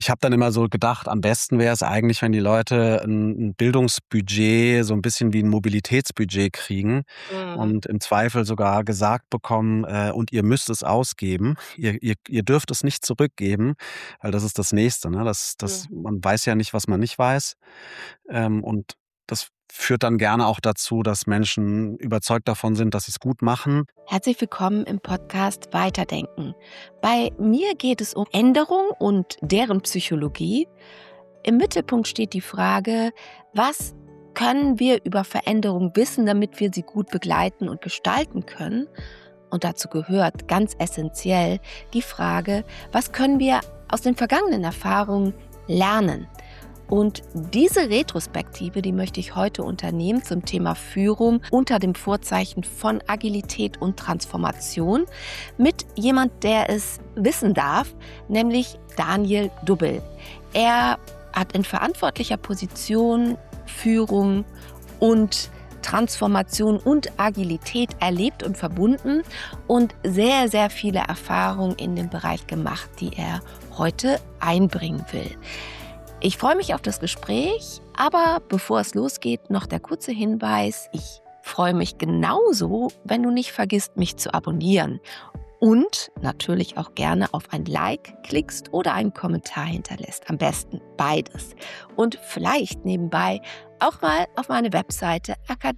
Ich habe dann immer so gedacht, am besten wäre es eigentlich, wenn die Leute ein Bildungsbudget, so ein bisschen wie ein Mobilitätsbudget kriegen Mhm. und im Zweifel sogar gesagt bekommen: „Und ihr müsst es ausgeben. Ihr dürft es nicht zurückgeben“, weil das ist das Nächste, ne? Das Mhm. man weiß ja nicht, was man nicht weiß. Und das führt dann gerne auch dazu, dass Menschen überzeugt davon sind, dass sie es gut machen. Herzlich willkommen im Podcast Weiterdenken. Bei mir geht es um Änderung und deren Psychologie. Im Mittelpunkt steht die Frage, was können wir über Veränderung wissen, damit wir sie gut begleiten und gestalten können? Und dazu gehört ganz essentiell die Frage, was können wir aus den vergangenen Erfahrungen lernen? Und diese Retrospektive, die möchte ich heute unternehmen zum Thema Führung unter dem Vorzeichen von Agilität und Transformation mit jemand, der es wissen darf, nämlich Daniel Dubbel. Er hat in verantwortlicher Position Führung und Transformation und Agilität erlebt und verbunden und sehr, sehr viele Erfahrungen in dem Bereich gemacht, die er heute einbringen will. Ich freue mich auf das Gespräch, aber bevor es losgeht, noch der kurze Hinweis. Ich freue mich genauso, wenn du nicht vergisst, mich zu abonnieren und natürlich auch gerne auf ein Like klickst oder einen Kommentar hinterlässt. Am besten beides. Und vielleicht nebenbei auch mal auf meine Webseite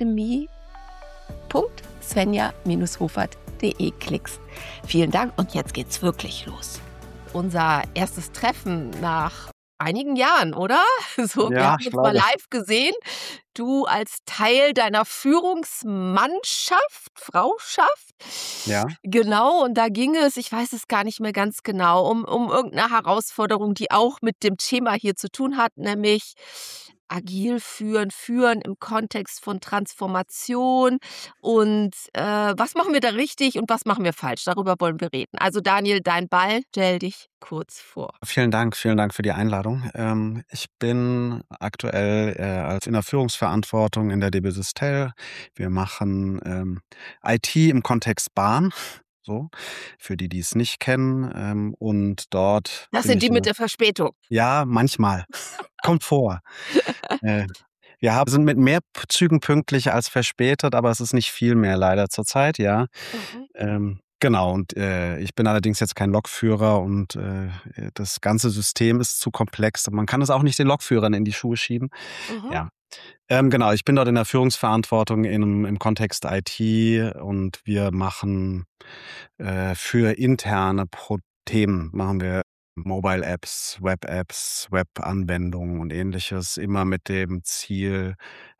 akademie.svenja-hofert.de klickst. Vielen Dank und jetzt geht's wirklich los. Unser erstes Treffen nach einigen Jahren, oder? So, wir Ja, haben ich uns mal glaube. live gesehen. Du als Teil deiner Führungsmannschaft, Frauschaft. Ja. Genau, und da ging es, ich weiß es gar nicht mehr ganz genau, um irgendeine Herausforderung, die auch mit dem Thema hier zu tun hat, nämlich agil führen im Kontext von Transformation und was machen wir da richtig und was machen wir falsch? Darüber wollen wir reden. Also Daniel, dein Ball, stell dich kurz vor. Vielen Dank für die Einladung. Ich bin aktuell in der Führungsverantwortung in der DB Systel. Wir machen IT im Kontext Bahn, so, für die, die es nicht kennen. Und dort Das bin sind ich die mit der Verspätung. ja, manchmal. Kommt vor. Äh, sind mit mehr Zügen pünktlich als verspätet, aber es ist nicht viel mehr leider zurzeit, ja. Mhm. Genau, und ich bin allerdings jetzt kein Lokführer und das ganze System ist zu komplex. Man kann es auch nicht den Lokführern in die Schuhe schieben. Mhm. Ja. Genau, ich bin dort in der Führungsverantwortung im Kontext IT und wir machen für interne Themen machen wir Mobile Apps, Web-Anwendungen und Ähnliches, immer mit dem Ziel,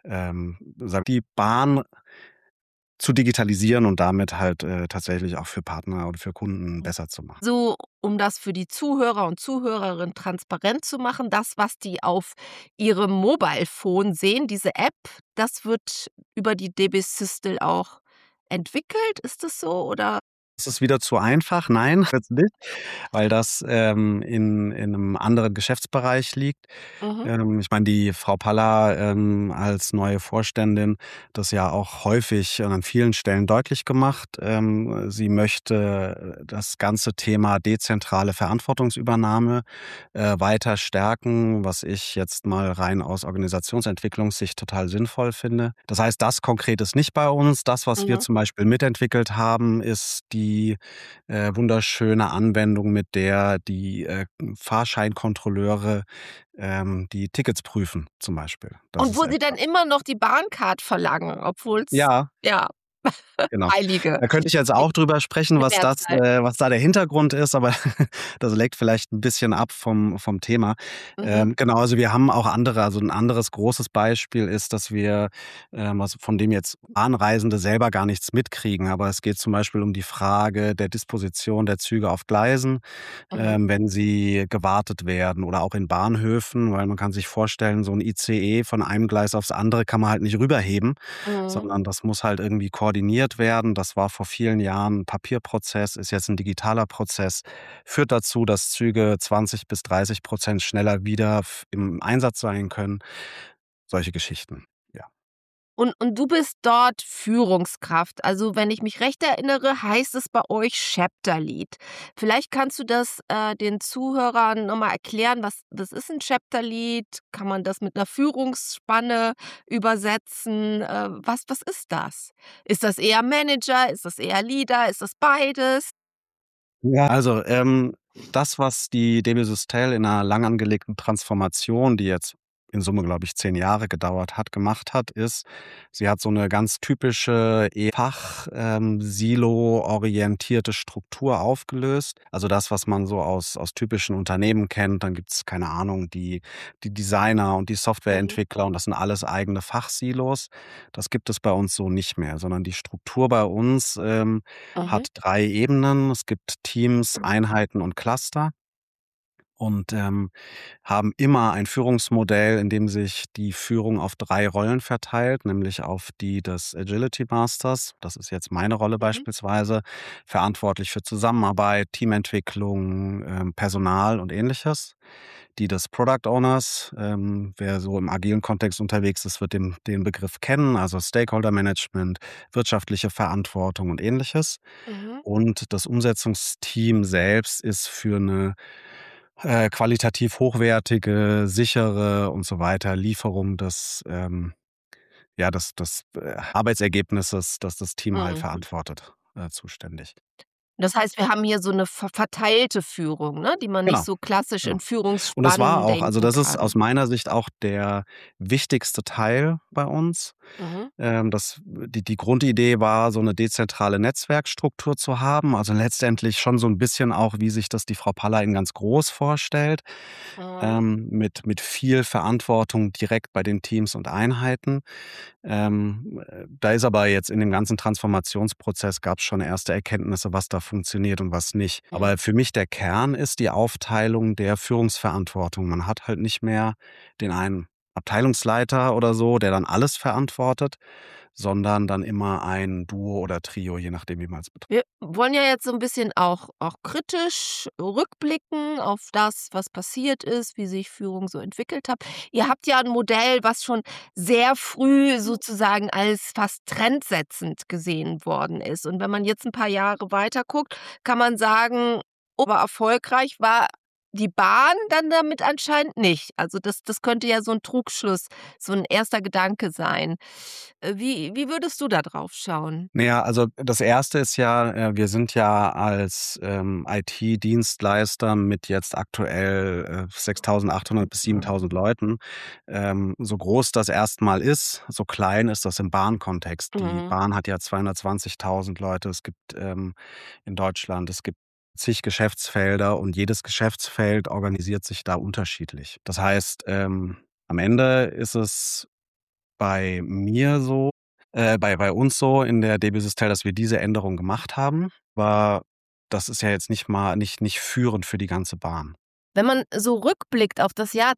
die Bahn zu digitalisieren und damit halt tatsächlich auch für Partner und für Kunden besser zu machen. So, um das für die Zuhörer und Zuhörerinnen transparent zu machen, das, was die auf ihrem Mobile Phone sehen, diese App, das wird über die DB Systel auch entwickelt. Ist das so oder? Ist es wieder zu einfach? Nein, jetzt nicht, weil das in 'nem anderen Geschäftsbereich liegt. Mhm. Ich meine, die Frau Paller als neue Vorständin das ja auch häufig und an vielen Stellen deutlich gemacht. Sie möchte das ganze Thema dezentrale Verantwortungsübernahme weiter stärken, was ich jetzt mal rein aus Organisationsentwicklungssicht total sinnvoll finde. Das heißt, das konkret ist nicht bei uns. Das, was wir Mhm. zum Beispiel mitentwickelt haben, ist die wunderschöne Anwendung, mit der die Fahrscheinkontrolleure die Tickets prüfen zum Beispiel. Das Und ist wo sie dann etwas. immer noch die Bahncard verlangen, obwohl's Ja, ja, genau. Heilige. Da könnte ich jetzt auch drüber sprechen, In der Zeit. was da der Hintergrund ist, aber das lenkt vielleicht ein bisschen ab vom Thema. Mhm. Genau, also wir haben auch also ein anderes großes Beispiel ist, dass wir, von dem jetzt Bahnreisende selber gar nichts mitkriegen, aber es geht zum Beispiel um die Frage der Disposition der Züge auf Gleisen, Mhm. wenn sie gewartet werden oder auch in Bahnhöfen, weil man kann sich vorstellen, so ein ICE von einem Gleis aufs andere kann man halt nicht rüberheben, Mhm. sondern das muss halt irgendwie koordiniert werden. Das war vor vielen Jahren 'n Papierprozess, ist jetzt 'n digitaler Prozess, führt dazu, dass Züge 20 bis 30% schneller wieder im Einsatz sein können. Solche Geschichten, ja. Und du bist dort Führungskraft. Also, wenn ich mich recht erinnere, heißt es bei euch Chapter Lead. Vielleicht kannst du das, den Zuhörern noch mal erklären, was ist 'n Chapter Lead? Kann man das mit 'ner Führungsspanne übersetzen? Was ist das? Ist das eher Manager? Ist das eher Leader? Ist das beides? Ja. Also, das, was die DB Systel in einer lang angelegten Transformation, die jetzt in Summe, glaube ich, 10 Jahre gedauert hat, gemacht hat, ist, sie hat so eine ganz typische silo-orientierte Struktur aufgelöst. Also das, was man so aus typischen Unternehmen kennt. Dann gibt's, keine Ahnung, die Designer und die Mhm. Softwareentwickler und das sind alles eigene Fachsilos. Das gibt es bei uns so nicht mehr, sondern die Struktur bei uns, Mhm. hat 3 Ebenen. Es gibt Teams, Einheiten und Cluster und, haben immer ein Führungsmodell, in dem sich die Führung auf 3 Rollen verteilt, nämlich auf die des Agility Masters. Das ist jetzt meine Rolle Mhm. beispielsweise, verantwortlich für Zusammenarbeit, Teamentwicklung, Personal und Ähnliches. Die des Product Owners, wer so im agilen Kontext unterwegs ist, wird den Begriff kennen, also Stakeholder Management, wirtschaftliche Verantwortung und Ähnliches. Mhm. Und das Umsetzungsteam selbst ist für eine qualitativ hochwertige, sichere und so weiter Lieferung des Arbeitsergebnisses, das das Team halt Mhm. verantwortet, zuständig. Das heißt, wir haben hier so 'ne verteilte Führung, ne, die man nicht Genau, so klassisch genau. in Und das war Führungsspannen auch, also denken das ist kann. aus meiner Sicht auch der wichtigste Teil bei uns. Mhm. Die Grundidee war, so eine dezentrale Netzwerkstruktur zu haben, also letztendlich schon so ein bisschen auch, wie sich das die Frau Paller in ganz groß vorstellt, Mhm. mit viel Verantwortung direkt bei den Teams und Einheiten. Da ist aber jetzt in dem ganzen Transformationsprozess gab's schon erste Erkenntnisse, was da funktioniert und was nicht. Mhm. Aber für mich der Kern ist die Aufteilung der Führungsverantwortung. Man hat halt nicht mehr den einen Abteilungsleiter oder so, der dann alles verantwortet, sondern dann immer ein Duo oder Trio, je nachdem, wie man's betrachtet. Wir wollen ja jetzt so 'n bisschen auch kritisch rückblicken auf das, was passiert ist, wie sich Führung so entwickelt hat. Ihr habt ja 'n Modell, was schon sehr früh sozusagen als fast trendsetzend gesehen worden ist. Und wenn man jetzt 'n paar Jahre weiter guckt, kann man sagen, aber erfolgreich war die Bahn dann damit anscheinend nicht. Also, das könnte ja so 'n Trugschluss, so 'n erster Gedanke sein. Wie würdest du da drauf schauen? Na ja, also das Erste ist ja, wir sind ja als, IT-Dienstleister mit jetzt aktuell, 6.800 bis 7.000 Leuten, so groß das erstmal ist, so klein ist das im Bahnkontext. Die Mhm. Bahn hat ja 220.000 Leute. Es gibt, in Deutschland es gibt zig Geschäftsfelder und jedes Geschäftsfeld organisiert sich da unterschiedlich. Das heißt, am Ende ist es bei mir so bei uns so in der DB Systel, dass wir diese Änderung gemacht haben, aber das ist ja jetzt nicht führend für die ganze Bahn. Wenn man so rückblickt auf das Jahr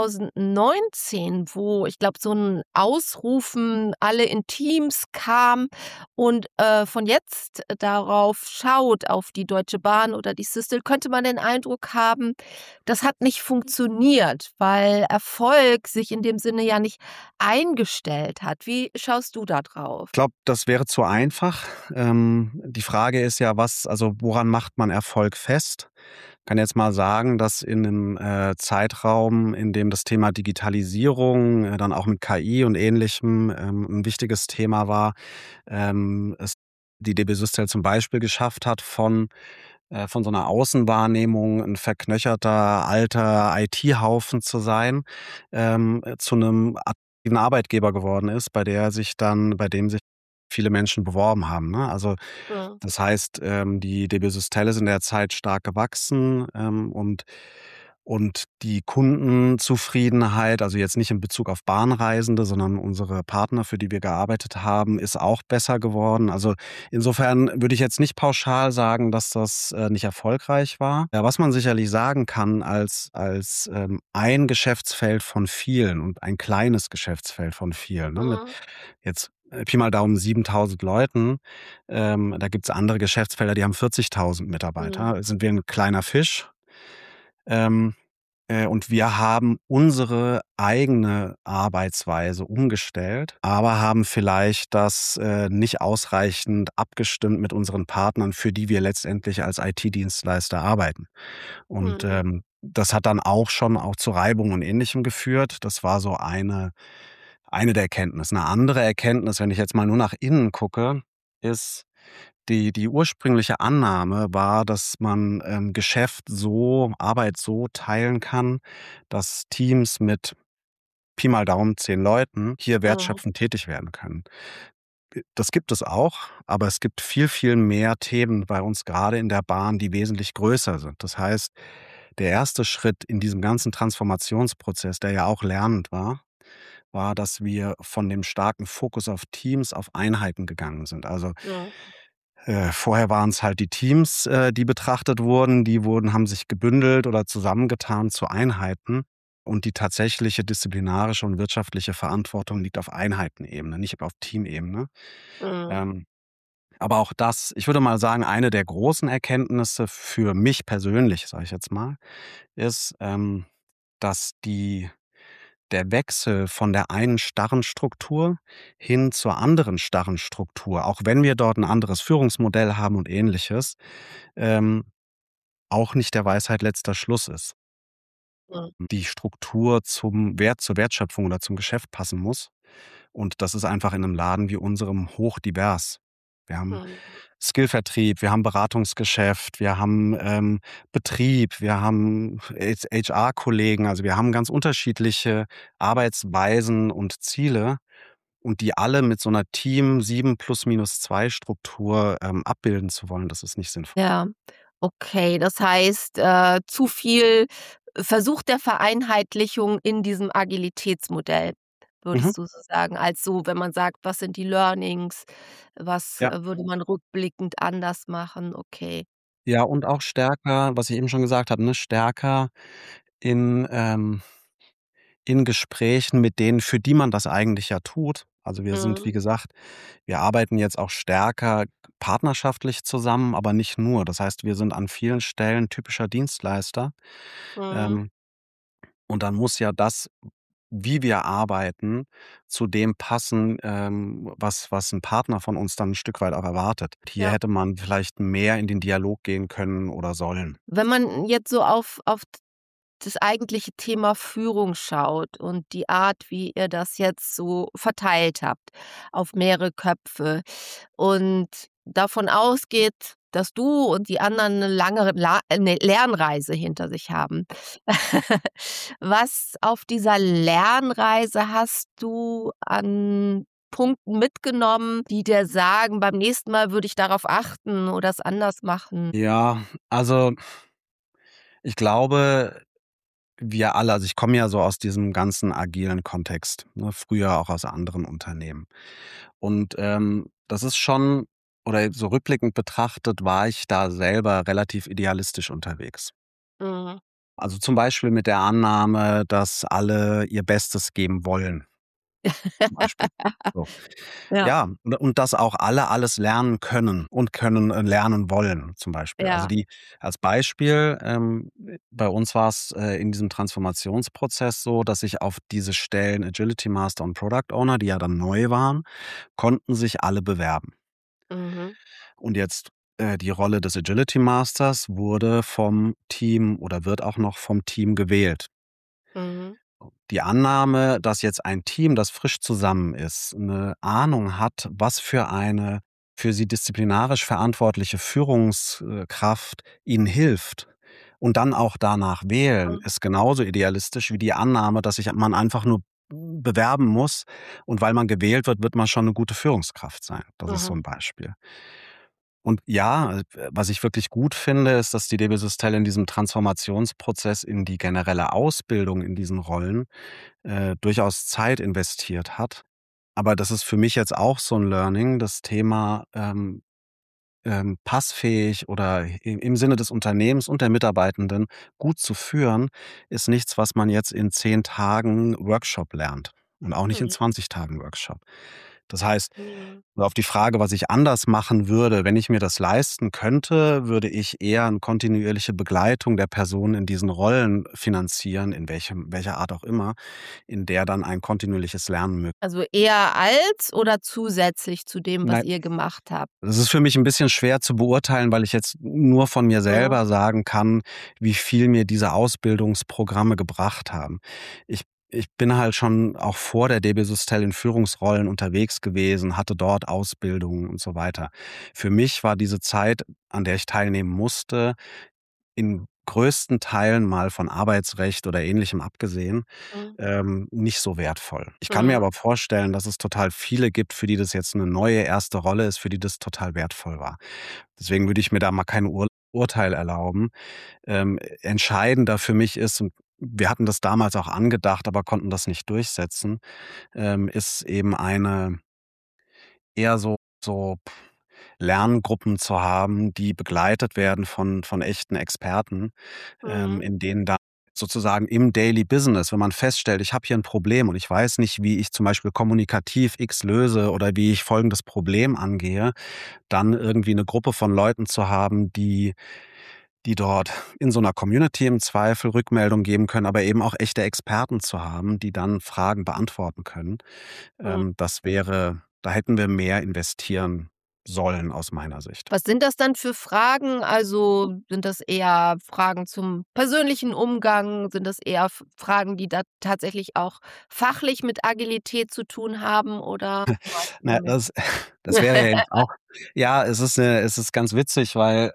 2019, wo ich glaube, so 'n Ausrufen alle in Teams kam und, von jetzt darauf schaut, auf die Deutsche Bahn oder die Systel, könnte man den Eindruck haben, das hat nicht funktioniert, weil Erfolg sich in dem Sinne ja nicht eingestellt hat. Wie schaust du da drauf? Ich glaube, das wäre zu einfach. Die Frage ist ja, woran macht man Erfolg fest? Kann jetzt mal sagen, dass in 'nem, Zeitraum, in dem das Thema Digitalisierung, dann auch mit KI und Ähnlichem, 'n wichtiges Thema war, es die DB Systel zum Beispiel geschafft hat, von so einer Außenwahrnehmung 'n verknöcherter, alter IT-Haufen zu sein, zu einem attraktiven Arbeitgeber geworden ist, bei dem sich viele Menschen beworben haben, ne? Also, Ja. das heißt, die DB Systel ist in der Zeit stark gewachsen, und die Kundenzufriedenheit, also jetzt nicht in Bezug auf Bahnreisende, sondern unsere Partner, für die wir gearbeitet haben, ist auch besser geworden. Also, insofern würde ich jetzt nicht pauschal sagen, dass das, nicht erfolgreich war. Ja, was man sicherlich sagen kann als ein Geschäftsfeld von vielen und ein kleines Geschäftsfeld von vielen, ne, mit Mhm. jetzt, Pi mal Daumen 7.000 Leuten. Da gibt's andere Geschäftsfelder, die haben 40.000 Mhm. Mitarbeiter. Sind wir 'n kleiner Fisch. Ähm, Und wir haben unsere eigene Arbeitsweise umgestellt, aber haben vielleicht das, nicht ausreichend abgestimmt mit unseren Partnern, für die wir letztendlich als IT-Dienstleister arbeiten. Und, Mhm. das hat dann auch zu Reibung und Ähnlichem geführt. Das war so eine der Erkenntnisse. 'Ne andere Erkenntnis, wenn ich jetzt mal nur nach innen gucke, ist die ursprüngliche Annahme war, dass man, Arbeit so teilen kann, dass Teams mit Pi mal Daumen 10 Leuten hier Mhm. wertschöpfend tätig werden können. Das gibt es auch, aber es gibt viel, viel mehr Themen bei uns gerade in der Bahn, die wesentlich größer sind. Das heißt, der erste Schritt in diesem ganzen Transformationsprozess, der ja auch lernend war, dass wir von dem starken Fokus auf Teams auf Einheiten gegangen sind. Also, Mhm. vorher waren es halt die Teams, die betrachtet wurden. Haben sich gebündelt oder zusammengetan zu Einheiten. Und die tatsächliche disziplinarische und wirtschaftliche Verantwortung liegt auf Einheitenebene, nicht auf Teamebene. Mhm. Ähm, aber auch das, ich würde mal sagen, eine der großen Erkenntnisse für mich persönlich, sage ich jetzt mal, ist, dass der Wechsel von der einen starren Struktur hin zur anderen starren Struktur, auch wenn wir dort ein anderes Führungsmodell haben und Ähnliches, ähm, auch nicht der Weisheit letzter Schluss ist. Mhm. Die Struktur zur Wertschöpfung oder zum Geschäft passen muss. Und das ist einfach in einem Laden wie unserem hochdivers. Wir haben Mhm. Skillvertrieb, wir haben Beratungsgeschäft, wir haben, Betrieb, wir haben HR-Kollegen. Also, wir haben ganz unterschiedliche Arbeitsweisen und Ziele und die alle mit so einer Team 7 plus minus 2 Struktur, abbilden zu wollen, das ist nicht sinnvoll. Ja, okay. Das heißt, zu viel Versuch der Vereinheitlichung in diesem Agilitätsmodell, Mhm. würdest du so sagen, als so, wenn man sagt: „Was sind die Learnings? Was, Ja. würde man rückblickend anders machen?“ Okay. Ja, und auch stärker, was ich eben schon gesagt habe, ne, stärker in, in Gesprächen mit denen, für die man das eigentlich ja tut. Also, wir sind, wie Mhm. gesagt, wir arbeiten jetzt auch stärker partnerschaftlich zusammen, aber nicht nur. Das heißt, wir sind an vielen Stellen typischer Dienstleister, Mhm. ähm, und dann muss ja das, wie wir arbeiten, zu dem passen, was 'n Partner von uns dann 'n Stück weit auch erwartet. Hier Ja. hätte man vielleicht mehr in den Dialog gehen können oder sollen. Wenn man jetzt so auf das eigentliche Thema Führung schaut und die Art, wie ihr das jetzt so verteilt habt auf mehrere Köpfe und davon ausgeht, dass du und die anderen eine lange 'ne Lernreise hinter sich haben. Was auf dieser Lernreise hast du an Punkten mitgenommen, die dir sagen: „Beim nächsten Mal würde ich darauf achten oder es anders machen?“ Ja, also, ich glaube, wir alle, also, ich komme ja so aus diesem ganzen agilen Kontext, ne, früher auch aus anderen Unternehmen. Und, das ist schon, oder so rückblickend betrachtet, war ich da selber relativ idealistisch unterwegs. Mhm. Also, zum Beispiel mit der Annahme, dass alle ihr Bestes geben wollen, zum Beispiel. So. Ja, Ja, und dass auch alle alles lernen können und lernen wollen, zum Beispiel. Also, ja. die als Beispiel, bei uns war es, in diesem Transformationsprozess so, dass sich auf diese Stellen Agility Master und Product Owner, die ja dann neu waren, konnten sich alle bewerben. Mhm. Und jetzt, die Rolle des Agility Masters wurde vom Team oder wird auch noch vom Team gewählt. Mhm. Die Annahme, dass jetzt ein Team, das frisch zusammen ist, 'ne Ahnung hat, was für eine für sie disziplinarisch verantwortliche Führungskraft ihnen hilft und dann auch danach wählen, Mhm. ist genauso idealistisch wie die Annahme, dass sich man einfach nur bewerben muss und weil man gewählt wird, wird man schon 'ne gute Führungskraft sein. Das ist so Mhm. 'n Beispiel. Und ja, was ich wirklich gut finde, ist, dass die DB Systel in diesem Transformationsprozess in die generelle Ausbildung in diesen Rollen, durchaus Zeit investiert hat. Aber das ist für mich jetzt auch so 'n Learning, das Thema, passfähig oder im Sinne des Unternehmens und der Mitarbeitenden gut zu führen, ist nichts, was man jetzt in 10 Tagen Workshop lernt und auch nicht in Mhm. 20 Tagen Workshop. Das heißt, Mhm. auf die Frage, was ich anders machen würde, wenn ich mir das leisten könnte, würde ich eher eine kontinuierliche Begleitung der Person in diesen Rollen finanzieren, in welcher Art auch immer, in der dann ein kontinuierliches Lernen möglich Also eher als oder zusätzlich zu dem, was ist. ihr gemacht habt? Das ist für mich ein bisschen schwer zu beurteilen, weil ich jetzt nur von mir Mhm. selber sagen kann, wie viel mir diese Ausbildungsprogramme gebracht haben. Ich bin halt schon auch vor der DB Systel in Führungsrollen unterwegs gewesen, hatte dort Ausbildungen und so weiter. Für mich war diese Zeit, an der ich teilnehmen musste, in größten Teilen, mal von Arbeitsrecht oder Ähnlichem abgesehen, Mhm. nicht so wertvoll. Ich kann mir Mhm. aber vorstellen, dass es total viele gibt, für die das jetzt eine neue erste Rolle ist, für die das total wertvoll war. Deswegen würde ich mir da mal kein Urteil erlauben. Entscheidender für mich ist, und wir hatten das damals auch angedacht, aber konnten das nicht durchsetzen, ist eben eine eher so Lerngruppen zu haben, die begleitet werden von echten Experten, Mhm. in denen da sozusagen im Daily Business, wenn man feststellt, ich habe hier ein Problem und ich weiß nicht, wie ich zum Beispiel kommunikativ X löse oder wie ich folgendes Problem angehe, dann irgendwie eine Gruppe von Leuten zu haben, die dort in so einer Community im Zweifel Rückmeldung geben können, aber eben auch echte Experten zu haben, die dann Fragen beantworten können. Mhm. Da hätten wir mehr investieren sollen aus meiner Sicht. Was sind das dann für Fragen? Also, sind das eher Fragen zum persönlichen Umgang? Sind das eher Fragen, die da tatsächlich auch fachlich mit Agilität zu tun haben oder was Na, damit? das wäre ja jetzt auch, ja, es ist ganz witzig, weil,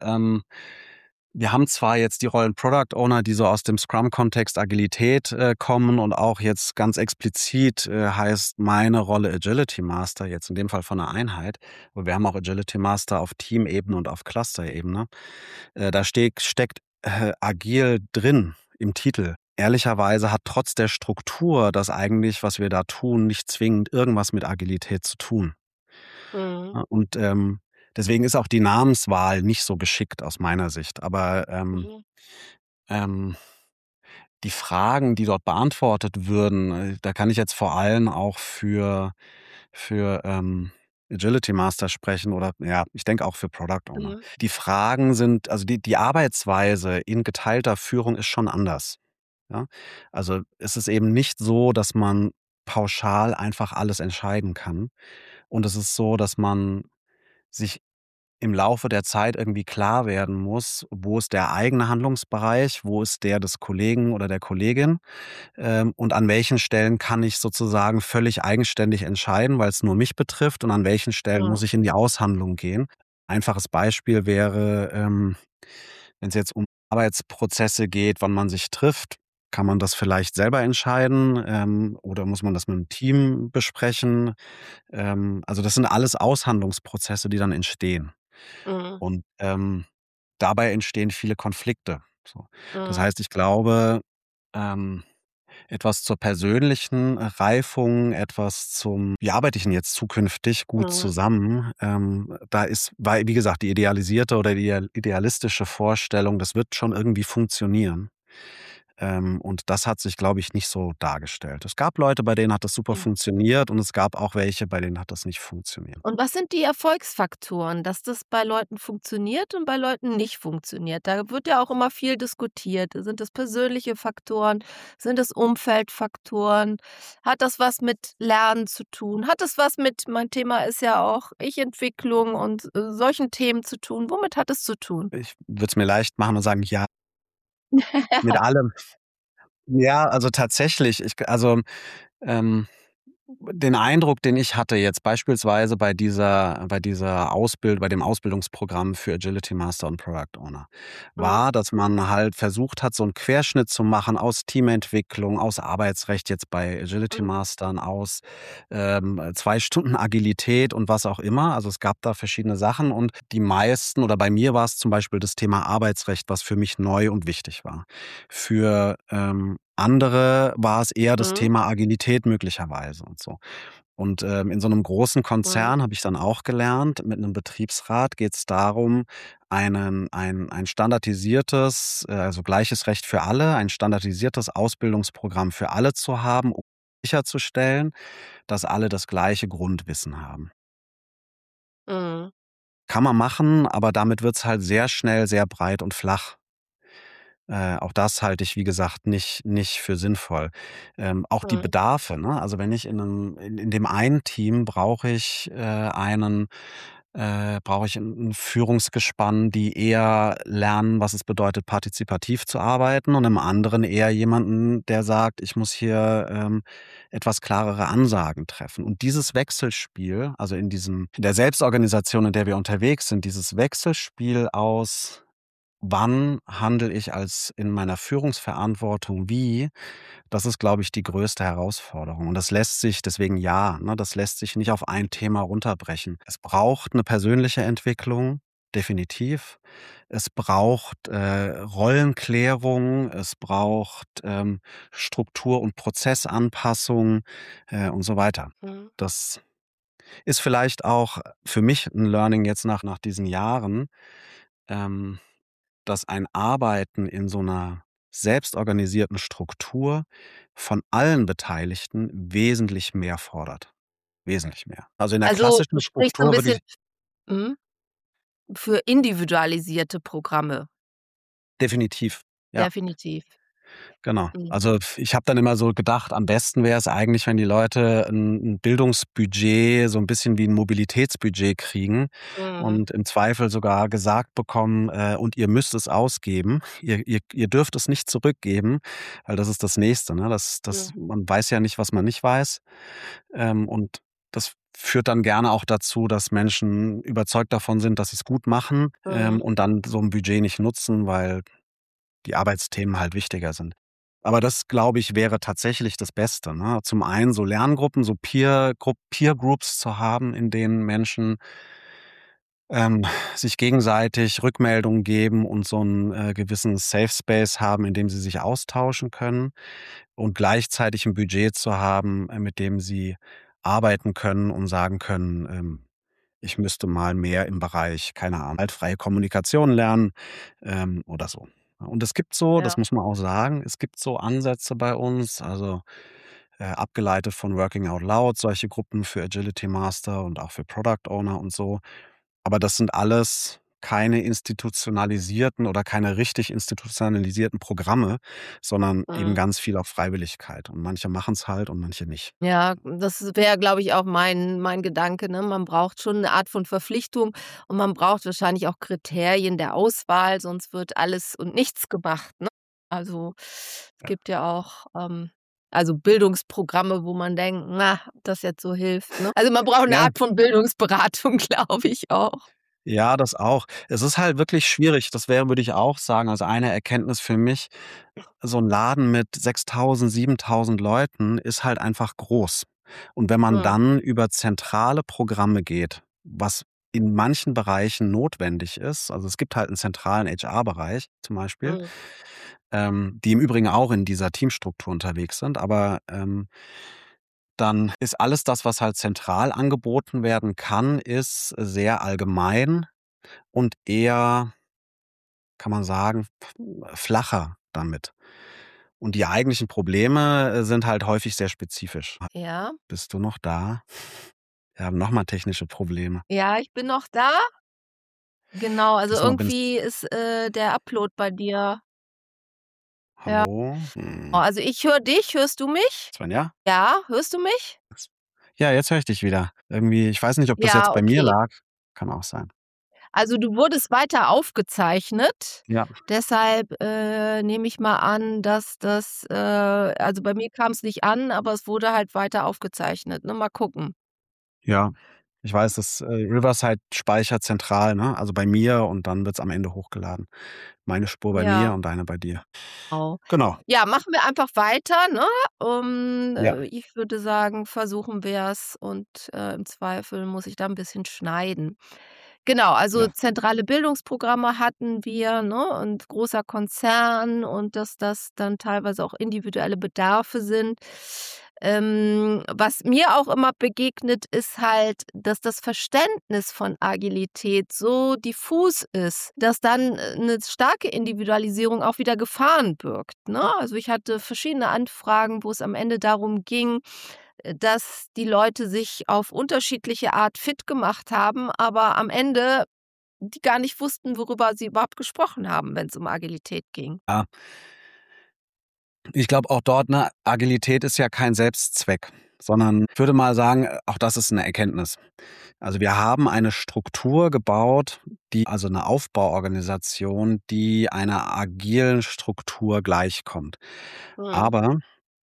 wir haben zwar jetzt die Rollen Product Owner, die so aus dem Scrum-Kontext Agilität, kommen, und auch jetzt ganz explizit, heißt meine Rolle Agility Master, jetzt in dem Fall von 'ner Einheit. Aber wir haben auch Agility Master auf Teamebene und auf Clusterebene. Da steckt, agil drin im Titel. Ehrlicherweise hat trotz der Struktur das eigentlich, was wir da tun, nicht zwingend irgendwas mit Agilität zu tun. Mhm. Ja, und, deswegen ist auch die Namenswahl nicht so geschickt aus meiner Sicht. Aber, Mhm. ähm, die Fragen, die dort beantwortet würden, da kann ich jetzt vor allem auch für Agility Master sprechen, oder ja, ich denke auch für Product Owner. Mhm. Die Fragen sind, also die Arbeitsweise in geteilter Führung ist schon anders, ja? Also, es ist eben nicht so, dass man pauschal einfach alles entscheiden kann. Und es ist so, dass man sich im Laufe der Zeit irgendwie klar werden muss, wo ist der eigene Handlungsbereich, wo ist der des Kollegen oder der Kollegin, und an welchen Stellen kann ich sozusagen völlig eigenständig entscheiden, weil es nur mich betrifft, und an welchen Stellen Mhm. muss ich in die Aushandlung gehen. Einfaches Beispiel wäre, wenn es jetzt um Arbeitsprozesse geht, wann man sich trifft, kann man das vielleicht selber entscheiden, oder muss man das mit dem Team besprechen? Also das sind alles Aushandlungsprozesse, die dann entstehen. Mhm. Und, dabei entstehen viele Konflikte, so. Das Mhm. heißt, ich glaube, ähm, etwas zur persönlichen Reifung, etwas zum „Wie arbeite ich denn jetzt zukünftig gut Mhm. zusammen?“ Da ist weil, wie gesagt, die idealisierte oder die idealistische Vorstellung, das wird schon irgendwie funktionieren. Und das hat sich, glaube ich, nicht so dargestellt. Es gab Leute, bei denen hat das super Mhm. funktioniert, und es gab auch welche, bei denen hat das nicht funktioniert. Und was sind die Erfolgsfaktoren, dass das bei Leuten funktioniert und bei Leuten nicht funktioniert? Da wird ja auch immer viel diskutiert. Sind das persönliche Faktoren? Sind es Umfeldfaktoren? Hat das was mit Lernen zu tun? Hat es was mit, mein Thema ist ja auch Ich-Entwicklung und solchen Themen zu tun? Womit hat es zu tun? Ich würde es mir leicht machen und sagen: „Ja, mit allem.“ Ja, also tatsächlich, ähm den Eindruck, den ich hatte jetzt beispielsweise bei dem Ausbildungsprogramm für Agility Master und Product Owner, Mhm. war, dass man halt versucht hat, so 'n Querschnitt zu machen aus Teamentwicklung, aus Arbeitsrecht jetzt bei Agility Mhm. Mastern, aus, 2 Stunden Agilität und was auch immer. Also, es gab da verschiedene Sachen, und die meisten, oder bei mir war's zum Beispiel das Thema Arbeitsrecht, was für mich neu und wichtig war. Für, andere war es eher das Mhm. Thema Agilität möglicherweise und so. Und, in so einem großen Mhm. Konzern habe ich dann auch gelernt, mit einem Betriebsrat geht es darum, ein standardisiertes, also gleiches Recht für alle, ein standardisiertes Ausbildungsprogramm für alle zu haben, um sicherzustellen, dass alle das gleiche Grundwissen haben. Mhm. Kann man machen, aber damit wird's halt sehr schnell sehr breit und flach. Auch das halte ich, wie gesagt, nicht für sinnvoll. Auch die Mhm. Bedarfe, ne? Also, wenn ich in dem einen Team brauche ich 'n Führungsgespann, die eher lernen, was es bedeutet, partizipativ zu arbeiten, und im anderen eher jemanden, der sagt: „Ich muss hier, etwas klarere Ansagen treffen.“ Und dieses Wechselspiel, also in der Selbstorganisation, in der wir unterwegs sind, dieses Wechselspiel aus: Wann handle ich als in meiner Führungsverantwortung wie? Das ist, glaube ich, die größte Herausforderung. Und das lässt sich deswegen ja, ne, das lässt sich nicht auf ein Thema runterbrechen. Es braucht eine persönliche Entwicklung, definitiv. Es braucht, Rollenklärung, es braucht, Struktur und Prozessanpassung, und so weiter. Mhm. Das ist vielleicht auch für mich ein Learning jetzt nach diesen Jahren, ähm dass ein Arbeiten in so einer selbstorganisierten Struktur von allen Beteiligten wesentlich mehr fordert. Wesentlich mehr. Also, in der Also, klassischen du sprichst so 'n Struktur würde bisschen ich mhm, für individualisierte Programme, definitiv, ja. definitiv. Genau. Mhm. Also, ich habe dann immer so gedacht, am besten wäre es eigentlich, wenn die Leute 'n Bildungsbudget so 'n bisschen wie 'n Mobilitätsbudget kriegen Mhm. und im Zweifel sogar gesagt bekommen: „Und ihr müsst es ausgeben. Ihr dürft es nicht zurückgeben“, weil das ist das Nächste, ne? Das Mhm. man weiß ja nicht, was man nicht weiß. Und das führt dann gerne auch dazu, dass Menschen überzeugt davon sind, dass sie's gut machen, Mhm. und dann so 'n Budget nicht nutzen, weil die Arbeitsthemen halt wichtiger sind. Aber das, glaube ich, wäre tatsächlich das Beste, ne? Zum einen so Lerngruppen, so Peer Groups zu haben, in denen Menschen, ähm, sich gegenseitig Rückmeldungen geben und so 'n, gewissen Safe Space haben, in dem sie sich austauschen können, und gleichzeitig 'n Budget zu haben, mit dem sie arbeiten können und sagen können, ich müsste mal mehr im Bereich, keine Ahnung, gewaltfreie Kommunikation lernen, oder so. Und es gibt so, das Ja. muss man auch sagen, es gibt so Ansätze bei uns, also, abgeleitet von Working Out Loud, solche Gruppen für Agility Master und auch für Product Owner und so. Aber das sind alles keine institutionalisierten oder keine richtig institutionalisierten Programme, sondern eben Mhm. ganz viel auf Freiwilligkeit. Und manche machen's halt und manche nicht. Ja, das wäre, glaube ich, auch mein Gedanke, ne? Man braucht schon 'ne Art von Verpflichtung und man braucht wahrscheinlich auch Kriterien der Auswahl, sonst wird alles und nichts gemacht, ne? Also, es gibt ja auch, also Bildungsprogramme, wo man denkt: „Na, ob das jetzt so hilft“, ne? Also, man braucht 'ne Ja. Art von Bildungsberatung, glaube ich auch. Ja, das auch. Es ist halt wirklich schwierig. Das wäre, würde ich auch sagen, also eine Erkenntnis für mich, so 'n Laden mit 6.000, 7.000 Leuten ist halt einfach groß. Und wenn man Mhm, dann über zentrale Programme geht, was in manchen Bereichen notwendig ist, also es gibt halt 'n zentralen HR-Bereich zum Beispiel, mhm, die im Übrigen auch in dieser Teamstruktur unterwegs sind, aber, dann ist alles das, was halt zentral angeboten werden kann, ist sehr allgemein und eher, kann man sagen, flacher damit. Und die eigentlichen Probleme, sind halt häufig sehr spezifisch. ja. Bist du noch da? Wir haben noch mal technische Probleme. Ja, ich bin noch da. Genau, also Diesmal bin es irgendwie ist, der Upload bei dir ja. hallo? Oh, also ich höre dich. Hörst du mich? Svenja? Ja, hörst du mich? Ja, jetzt höre ich dich wieder. Irgendwie, ich weiß nicht, ob das jetzt Ja, bei mir okay. lag. Kann auch sein. Also du wurdest weiter aufgezeichnet. Ja, Deshalb, nehme ich mal an, dass das also bei mir kam's nicht an, aber es wurde halt weiter aufgezeichnet, ne? Mal gucken. ja. Ich weiß, dass, Riverside speichert zentral, ne? Also bei mir, und dann wird's am Ende hochgeladen. Meine Spur bei mir Ja, und deine bei dir. genau. Genau. Ja, machen wir einfach weiter, ne? Ja, Ich würde sagen, versuchen wir's und, im Zweifel muss ich da 'n bisschen schneiden. Genau, also ja. zentrale Bildungsprogramme hatten wir, ne, und großer Konzern und dass das dann teilweise auch individuelle Bedarfe sind. Was mir auch immer begegnet, ist halt, dass das Verständnis von Agilität so diffus ist, dass dann eine starke Individualisierung auch wieder Gefahren birgt, ne? Also, ich hatte verschiedene Anfragen, wo es am Ende darum ging, dass die Leute sich auf unterschiedliche Art fit gemacht haben, aber am Ende die gar nicht wussten, worüber sie überhaupt gesprochen haben, wenn es um Agilität ging. Ja, ich glaube auch dort, ne, Agilität ist ja kein Selbstzweck, sondern ich würde mal sagen, auch das ist eine Erkenntnis. Also wir haben eine Struktur gebaut, also eine Aufbauorganisation, die einer agilen Struktur gleichkommt. Mhm. Aber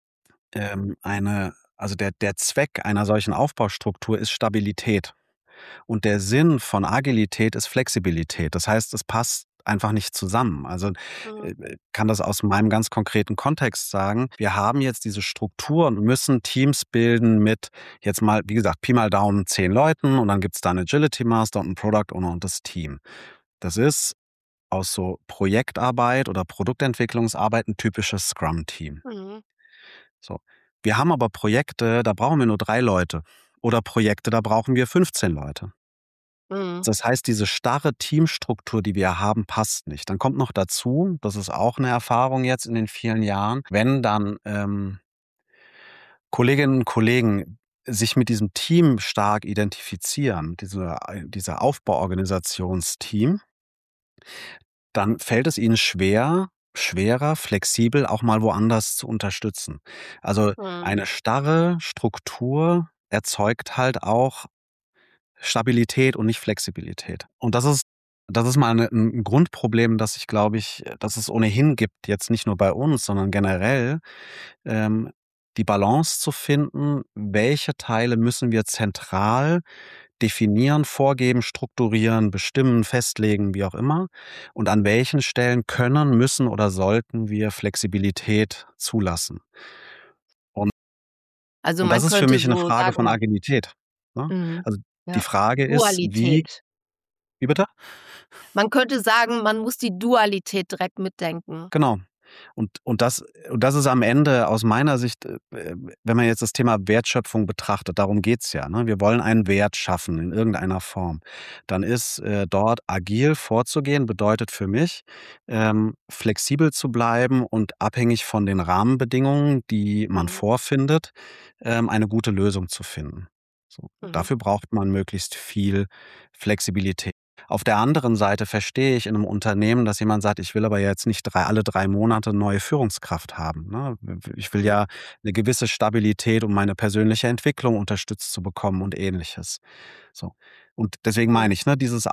also der Zweck einer solchen Aufbaustruktur ist Stabilität. Und der Sinn von Agilität ist Flexibilität. Das heißt, es passt einfach nicht zusammen. Also Mhm. kann das aus meinem ganz konkreten Kontext sagen. Wir haben jetzt diese Struktur und müssen Teams bilden mit jetzt mal, wie gesagt, Pi mal Daumen 10 Leuten und dann gibt es da einen Agility Master und einen Product Owner und das Team. Das ist aus so Projektarbeit oder Produktentwicklungsarbeit ein typisches Scrum-Team. Mhm. So. Wir haben aber Projekte, da brauchen wir nur 3 Leute. Oder Projekte, da brauchen wir 15 Leute. Mhm. Das heißt, diese starre Teamstruktur, die wir haben, passt nicht. Dann kommt noch dazu, das ist auch eine Erfahrung jetzt in den vielen Jahren, wenn dann Kolleginnen und Kollegen sich mit diesem Team stark identifizieren, dieser Aufbauorganisationsteam, dann fällt es ihnen schwerer, flexibel auch mal woanders zu unterstützen. Also Mhm. eine starre Struktur erzeugt halt auch Stabilität und nicht Flexibilität. Und das ist mal 'n Grundproblem, das ich glaube ich dass es ohnehin gibt, jetzt nicht nur bei uns, sondern generell, ähm, die Balance zu finden, welche Teile müssen wir zentral definieren, vorgeben, strukturieren, bestimmen, festlegen, wie auch immer, und an welchen Stellen können, müssen oder sollten wir Flexibilität zulassen. Und Also, und das man ist für könnte mich 'ne so Frage von sagen, Agilität, ne? mhm, Also, die ja, Frage ist, Dualität. wie bitte? Man könnte sagen, man muss die Dualität direkt mitdenken. Genau. Und das ist am Ende aus meiner Sicht, wenn man jetzt das Thema Wertschöpfung betrachtet, darum geht's ja, ne? Wir wollen einen Wert schaffen in irgendeiner Form. Dann ist, dort agil vorzugehen, bedeutet für mich, flexibel zu bleiben und abhängig von den Rahmenbedingungen, die man Mhm. vorfindet, eine gute Lösung zu finden. So, Mhm. dafür braucht man möglichst viel Flexibilität. Auf der anderen Seite verstehe ich in einem Unternehmen, dass jemand sagt: „Ich will aber jetzt nicht alle 3 Monate neue Führungskraft haben, ne? Ich will Mhm. ja eine gewisse Stabilität, um meine persönliche Entwicklung unterstützt zu bekommen und Ähnliches." So. Und deswegen Mhm. meine ich, ne, dieses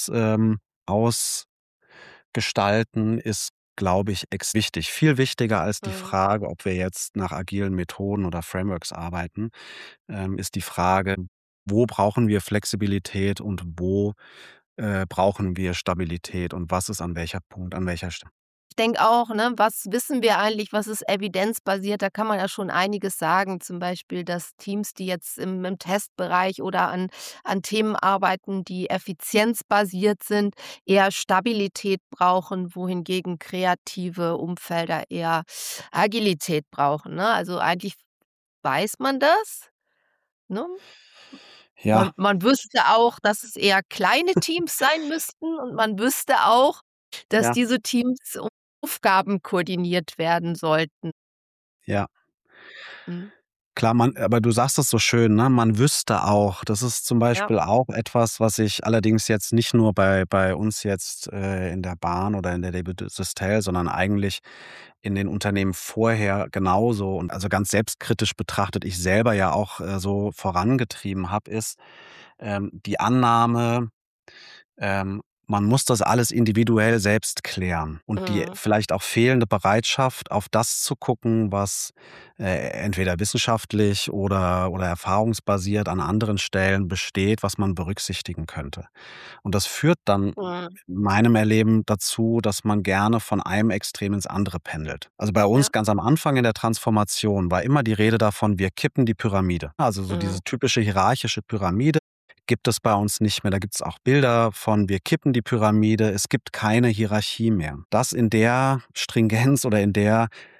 Ausgestalten ist, glaube ich, wichtig. Viel wichtiger als die Mhm. Frage, ob wir jetzt nach agilen Methoden oder Frameworks arbeiten, ist die Frage: Wo brauchen wir Flexibilität und wo brauchen wir Stabilität und was ist an welcher Punkt, an welcher Stelle. Ich denke auch, ne, was wissen wir eigentlich, was ist evidenzbasiert? Da kann man ja schon einiges sagen. Zum Beispiel, dass Teams, die jetzt im Testbereich oder an Themen arbeiten, die effizienzbasiert sind, eher Stabilität brauchen, wohingegen kreative Umfelder eher Agilität brauchen, ne? Also, eigentlich weiß man das, ne? Man Ja, man wüsste auch, dass es eher kleine Teams sein müssten und man wüsste auch, dass ja, diese Teams um Aufgaben koordiniert werden sollten. ja. Mhm. Klar, aber du sagst es so schön, ne? Man wüsste auch. Das ist zum Ja. Beispiel auch etwas, was ich allerdings jetzt nicht nur bei uns jetzt, in der Bahn oder in der DB Systel, sondern eigentlich in den Unternehmen vorher genauso und also ganz selbstkritisch betrachtet, ich selber ja auch, so vorangetrieben habe, ist, die Annahme, man muss das alles individuell selbst klären und die Mhm. vielleicht auch fehlende Bereitschaft, auf das zu gucken, was, entweder wissenschaftlich oder erfahrungsbasiert an anderen Stellen besteht, was man berücksichtigen könnte. Und das führt dann Mhm. in meinem Erleben dazu, dass man gerne von einem Extrem ins andere pendelt. Also, bei Ja. uns ganz am Anfang in der Transformation war immer die Rede davon, wir kippen die Pyramide. Also, so Mhm. diese typische hierarchische Pyramide gibt es bei uns nicht mehr. Da gibt es auch Bilder von: Wir kippen die Pyramide, es gibt keine Hierarchie mehr. Das in der Stringenz oder in der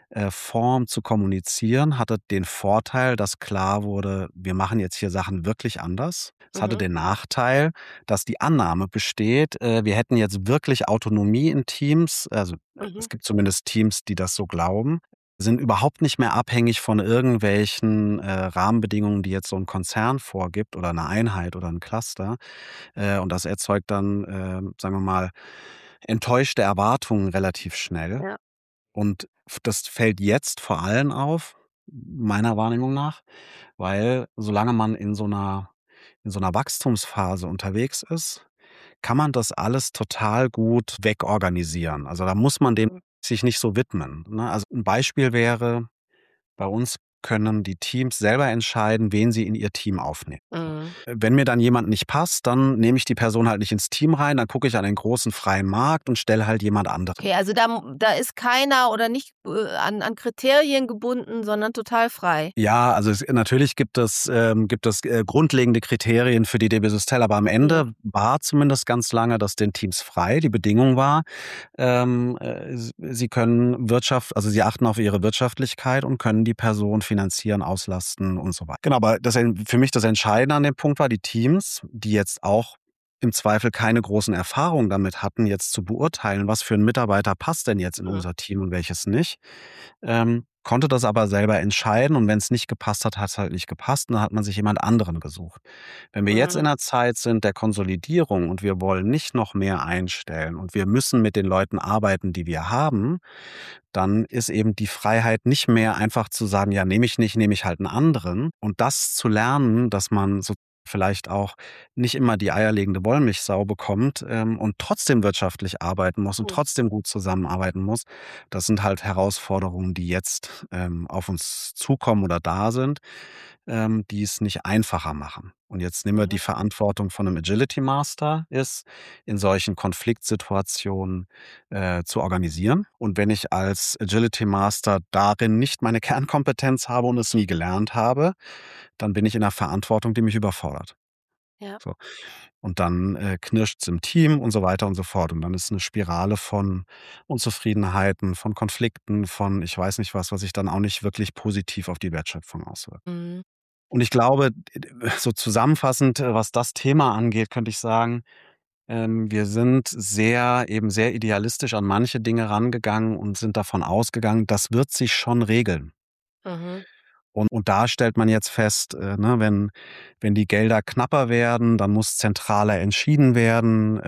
Form zu kommunizieren, hatte den Vorteil, dass klar wurde, wir machen jetzt hier Sachen wirklich anders. Es hatte Mhm. den Nachteil, dass die Annahme besteht, wir hätten jetzt wirklich Autonomie in Teams. Also, Mhm. es gibt zumindest Teams, die das so glauben, sind überhaupt nicht mehr abhängig von irgendwelchen, Rahmenbedingungen, die jetzt so ein Konzern vorgibt oder eine Einheit oder ein Cluster. Und das erzeugt dann, sagen wir mal, enttäuschte Erwartungen relativ schnell. Ja. Und das fällt jetzt vor allem auf, meiner Wahrnehmung nach, weil solange man in so einer Wachstumsphase unterwegs ist, kann man das alles total gut wegorganisieren. Also, da muss man dem Mhm. sich nicht so widmen, ne? Also, 'n Beispiel wäre, bei uns können die Teams selber entscheiden, wen sie in ihr Team aufnehmen. So. Mhm. Wenn mir dann jemand nicht passt, dann nehme ich die Person halt nicht ins Team rein, dann gucke ich an den großen freien Markt und stelle halt jemand anderen. Okay, also da ist keiner oder nicht, an Kriterien gebunden, sondern total frei. Ja, also natürlich gibt es grundlegende Kriterien für die DB Systel, aber am Mhm. Ende war zumindest ganz lange das den Teams frei. Die Bedingung war, sie können also sie achten auf ihre Wirtschaftlichkeit und können die Person finanzieren, auslasten und so weiter. Genau, aber für mich das Entscheidende an dem Punkt war, die Teams, die jetzt auch im Zweifel keine großen Erfahrungen damit hatten, jetzt zu beurteilen, was für ein Mitarbeiter passt denn jetzt in Mhm. unser Team und welches nicht, konnte das aber selber entscheiden, und wenn es nicht gepasst hat, hat es halt nicht gepasst und dann hat man sich jemand anderen gesucht. Wenn wir jetzt in Mhm. einer Zeit sind der Konsolidierung und wir wollen nicht noch mehr einstellen und wir müssen mit den Leuten arbeiten, die wir haben, dann ist eben die Freiheit nicht mehr einfach zu sagen: „Ja, nehme ich nicht, nehme ich halt einen anderen." Und das zu lernen, dass man so vielleicht auch nicht immer die eierlegende Wollmilchsau bekommt, und trotzdem wirtschaftlich arbeiten muss und Mhm. trotzdem gut zusammenarbeiten muss. Das sind halt Herausforderungen, die jetzt, auf uns zukommen oder da sind, die es nicht einfacher machen. Und jetzt nehmen wir Mhm. die Verantwortung von einem Agility Master ist, in solchen Konfliktsituationen, zu organisieren. Und wenn ich als Agility Master darin nicht meine Kernkompetenz habe und es nie gelernt habe, dann bin ich in 'ner Verantwortung, die mich überfordert. Ja. So. Und dann, knirscht's im Team und so weiter und so fort. Und dann ist eine Spirale von Unzufriedenheiten, von Konflikten, von ich weiß nicht was sich dann auch nicht wirklich positiv auf die Wertschöpfung auswirkt. Mhm. Und ich glaube, so zusammenfassend, was das Thema angeht, könnte ich sagen, wir sind sehr idealistisch an manche Dinge rangegangen und sind davon ausgegangen, das wird sich schon regeln. Mhm. Und da stellt man jetzt fest, ne, wenn die Gelder knapper werden, dann muss zentraler entschieden werden,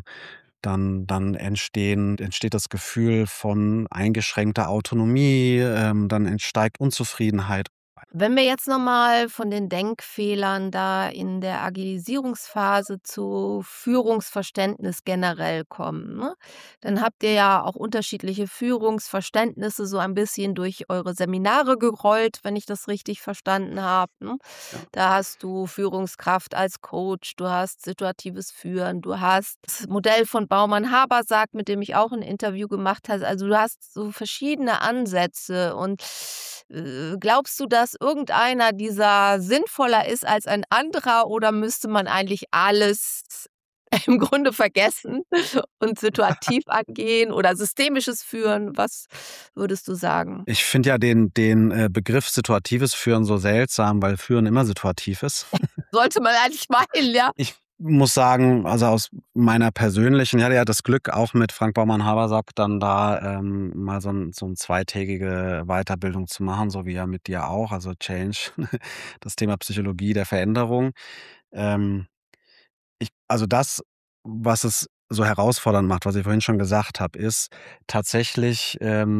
dann entsteht das Gefühl von eingeschränkter Autonomie, dann steigt Unzufriedenheit. Wenn wir jetzt noch mal von den Denkfehlern da in der Agilisierungsphase zu Führungsverständnis generell kommen, ne? Dann habt ihr ja auch unterschiedliche Führungsverständnisse so ein bisschen durch eure Seminare gerollt, wenn ich das richtig verstanden habe, ne? Ja. Da hast du Führungskraft als Coach, du hast situatives Führen, du hast das Modell von Baumann-Habersack, mit dem ich auch ein Interview gemacht habe. Also, du hast so verschiedene Ansätze und, glaubst du, dass irgendeiner dieser sinnvoller ist als ein anderer oder müsste man eigentlich alles im Grunde vergessen und situativ angehen oder systemisches Führen? Was würdest du sagen? Ich finde ja den Begriff situatives Führen so seltsam, weil Führen immer situativ ist. Sollte man eigentlich meinen, ja? Ich muss sagen, also aus meiner persönlichen ich hatte ja das Glück, auch mit Frank Baumann-Habersack dann da, mal so 'n zweitägige Weiterbildung zu machen, so wie ja mit dir auch, also Change, das Thema Psychologie der Veränderung. Ähm, also das, was es so herausfordernd macht, was ich vorhin schon gesagt habe, ist tatsächlich,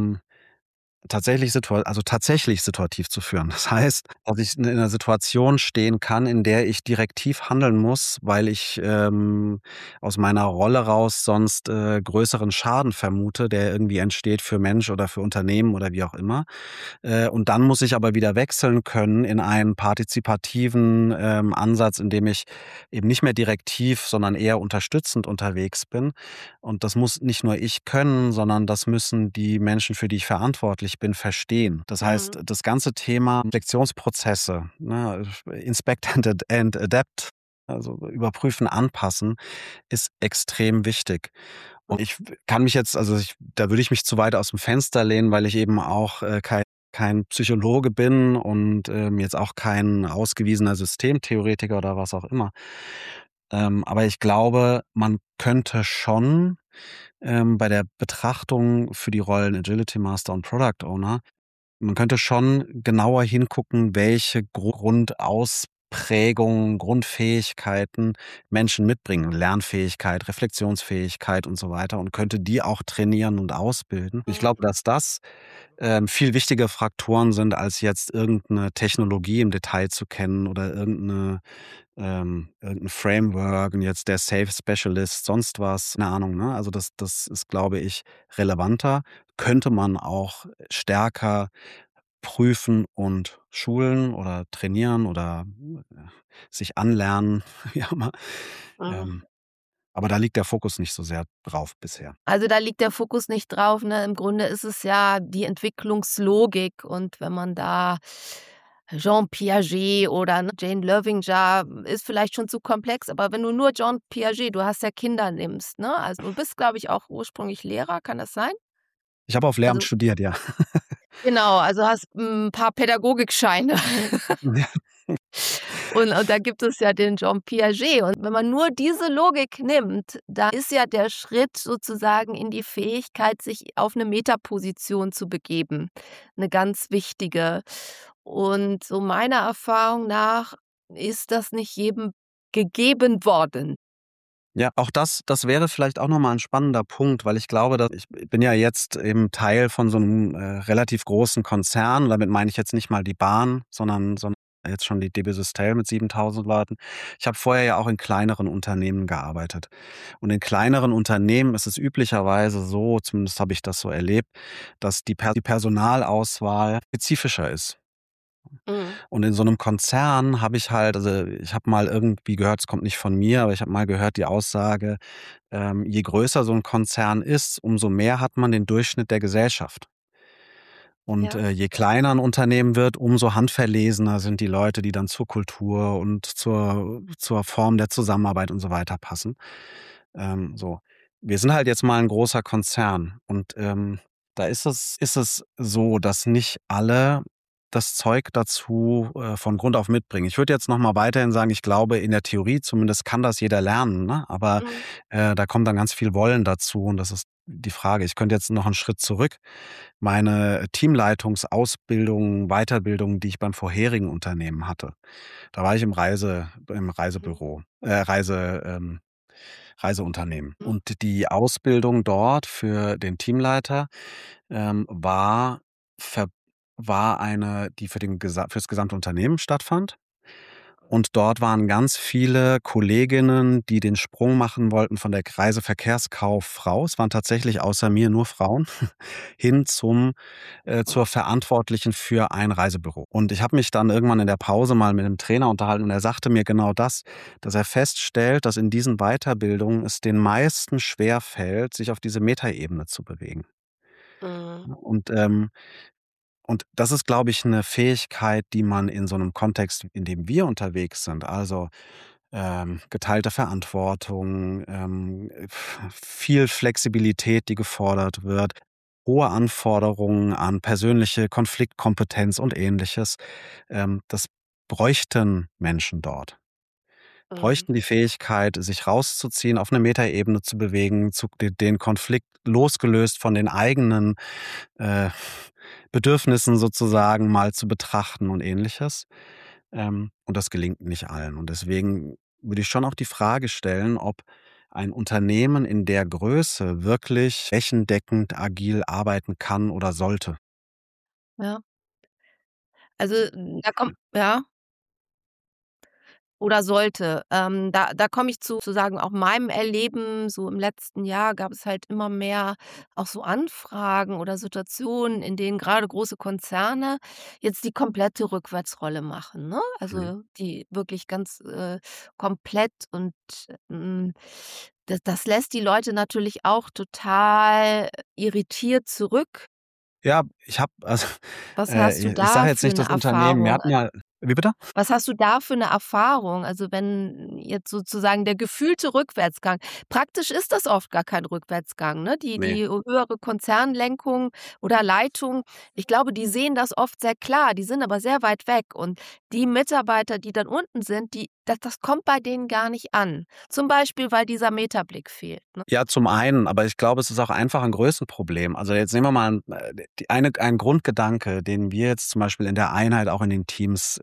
tatsächlich situativ zu führen. Das heißt, dass ich in 'ner Situation stehen kann, in der ich direktiv handeln muss, weil ich, aus meiner Rolle raus sonst, größeren Schaden vermute, der irgendwie entsteht für Mensch oder für Unternehmen oder wie auch immer. Und dann muss ich aber wieder wechseln können in einen partizipativen, Ansatz, in dem ich eben nicht mehr direktiv, sondern eher unterstützend unterwegs bin. Und das muss nicht nur ich können, sondern das müssen die Menschen, für die ich verantwortlich bin, verstehen. Das Mhm. heißt, das ganze Thema Lektionsprozesse, ne, Inspect and Adapt, Also überprüfen, anpassen ist extrem wichtig. Und ich kann mich jetzt, da würde ich mich zu weit aus dem Fenster lehnen, weil ich eben auch kein Psychologe bin und jetzt auch kein ausgewiesener Systemtheoretiker oder was auch immer. Aber ich glaube, man könnte schon bei der Betrachtung für die Rollen Agility Master und Product Owner, man könnte schon genauer hingucken, welche Grundausprägungen, Grundfähigkeiten Menschen mitbringen, Lernfähigkeit, Reflexionsfähigkeit und so weiter, und könnte die auch trainieren und ausbilden. Ich glaube, dass das viel wichtigere Faktoren sind, als jetzt irgendeine Technologie im Detail zu kennen oder irgendein Framework und jetzt der Safe Specialist, sonst was, keine Ahnung, ne? Also das ist, glaube ich, relevanter. Könnte man auch stärker prüfen und schulen oder trainieren oder sich anlernen, wie auch immer. Mhm. Ähm, aber da liegt der Fokus nicht so sehr drauf bisher. Also, da liegt der Fokus nicht drauf, ne? Im Grunde ist es ja die Entwicklungslogik, und wenn man da Jean Piaget oder, ne, Jane Loevinger, ist vielleicht schon zu komplex, aber wenn du nur Jean Piaget, du hast ja Kinder, nimmst, ne? Also, du bist, glaube ich, auch ursprünglich Lehrer, kann das sein? Ich habe auf Lehramt Also studiert, ja. genau, also hast 'n paar Pädagogikscheine. Und da gibt es ja den Jean Piaget. Und wenn man nur diese Logik nimmt, da ist ja der Schritt sozusagen in die Fähigkeit, sich auf 'ne Metaposition zu begeben, 'ne ganz wichtige. Und so meiner Erfahrung nach ist das nicht jedem gegeben worden. Ja, auch das wäre vielleicht auch noch mal 'n spannender Punkt, weil ich glaube, dass ich bin ja jetzt eben Teil von so 'nem relativ großen Konzern. Damit meine ich jetzt nicht mal die Bahn, sondern jetzt schon die DB Systel mit 7.000 Leuten. Ich habe vorher ja auch in kleineren Unternehmen gearbeitet. Und in kleineren Unternehmen ist es üblicherweise so, zumindest habe ich das so erlebt, dass die Personalauswahl spezifischer ist. Mhm. Und in so einem Konzern habe ich halt, ich habe mal irgendwie gehört, es kommt nicht von mir, aber ich habe mal gehört die Aussage, je größer so ein Konzern ist, umso mehr hat man den Durchschnitt der Gesellschaft. Und Ja. je kleiner ein Unternehmen wird, umso handverlesener sind die Leute, die dann zur Kultur und zur Form der Zusammenarbeit und so weiter passen. So. Wir sind halt jetzt mal ein großer Konzern und da ist es so, dass nicht alle das Zeug dazu von Grund auf mitbringen. Ich würde jetzt noch mal weiterhin sagen, ich glaube, in der Theorie zumindest kann das jeder lernen, ne? Aber Mhm. da kommt dann ganz viel Wollen dazu, und das ist die Frage. Ich könnte jetzt noch einen Schritt zurück. Meine Teamleitungsausbildung, Weiterbildung, die ich beim vorherigen Unternehmen hatte, da war ich im Mhm. Reisebüro, Reiseunternehmen. Mhm. Und die Ausbildung dort für den Teamleiter war ver war eine, die fürs gesamte Unternehmen stattfand. Und dort waren ganz viele Kolleginnen, die den Sprung machen wollten von der Reiseverkehrskauffrau, es waren tatsächlich außer mir nur Frauen, hin zur Verantwortlichen für ein Reisebüro. Und ich habe mich dann irgendwann in der Pause mal mit 'nem Trainer unterhalten, und er sagte mir genau das, dass er feststellt, dass in diesen Weiterbildungen es den meisten schwerfällt, sich auf diese Metaebene zu bewegen. Mhm. Und das ist, glaube ich, eine Fähigkeit, die man in so einem Kontext, in dem wir unterwegs sind, also geteilte Verantwortung, viel Flexibilität, die gefordert wird, hohe Anforderungen an persönliche Konfliktkompetenz und Ähnliches. Das bräuchten Menschen dort. Mhm. Bräuchten die Fähigkeit, sich rauszuziehen, auf eine Metaebene zu bewegen, den Konflikt losgelöst von den eigenen äh, Bedürfnissen sozusagen mal zu betrachten und Ähnliches. Und das gelingt nicht allen. Und deswegen würde ich schon auch die Frage stellen, ob ein Unternehmen in der Größe wirklich flächendeckend agil arbeiten kann oder sollte. Ja. Also, da kommt ja? Oder sollte. Da komme ich zu sagen, auch meinem Erleben, so im letzten Jahr gab es halt immer mehr auch so Anfragen oder Situationen, in denen grade große Konzerne jetzt die komplette Rückwärtsrolle machen, ne? Mhm. Also, die wirklich ganz, komplett, und, hm, das lässt die Leute natürlich auch total irritiert zurück. Ja, ich habe Was hast du ich sage da jetzt für nicht 'ne das Unternehmen. Erfahrung? Wie bitte? Was hast du da für 'ne Erfahrung? Also, wenn jetzt sozusagen der gefühlte Rückwärtsgang praktisch ist das oft gar kein Rückwärtsgang, ne? Die Ne. die höhere Konzernlenkung oder Leitung, ich glaube, die sehen das oft sehr klar, die sind aber sehr weit weg und die Mitarbeiter, die dann unten sind, das kommt bei denen gar nicht an. Zum Beispiel, weil dieser Metablick fehlt, ne? Ja, zum einen, aber ich glaube, es ist auch einfach ein Größenproblem. Also, jetzt nehmen wir mal ein Grundgedanke, den wir jetzt zum Beispiel in der Einheit, auch in den Teams,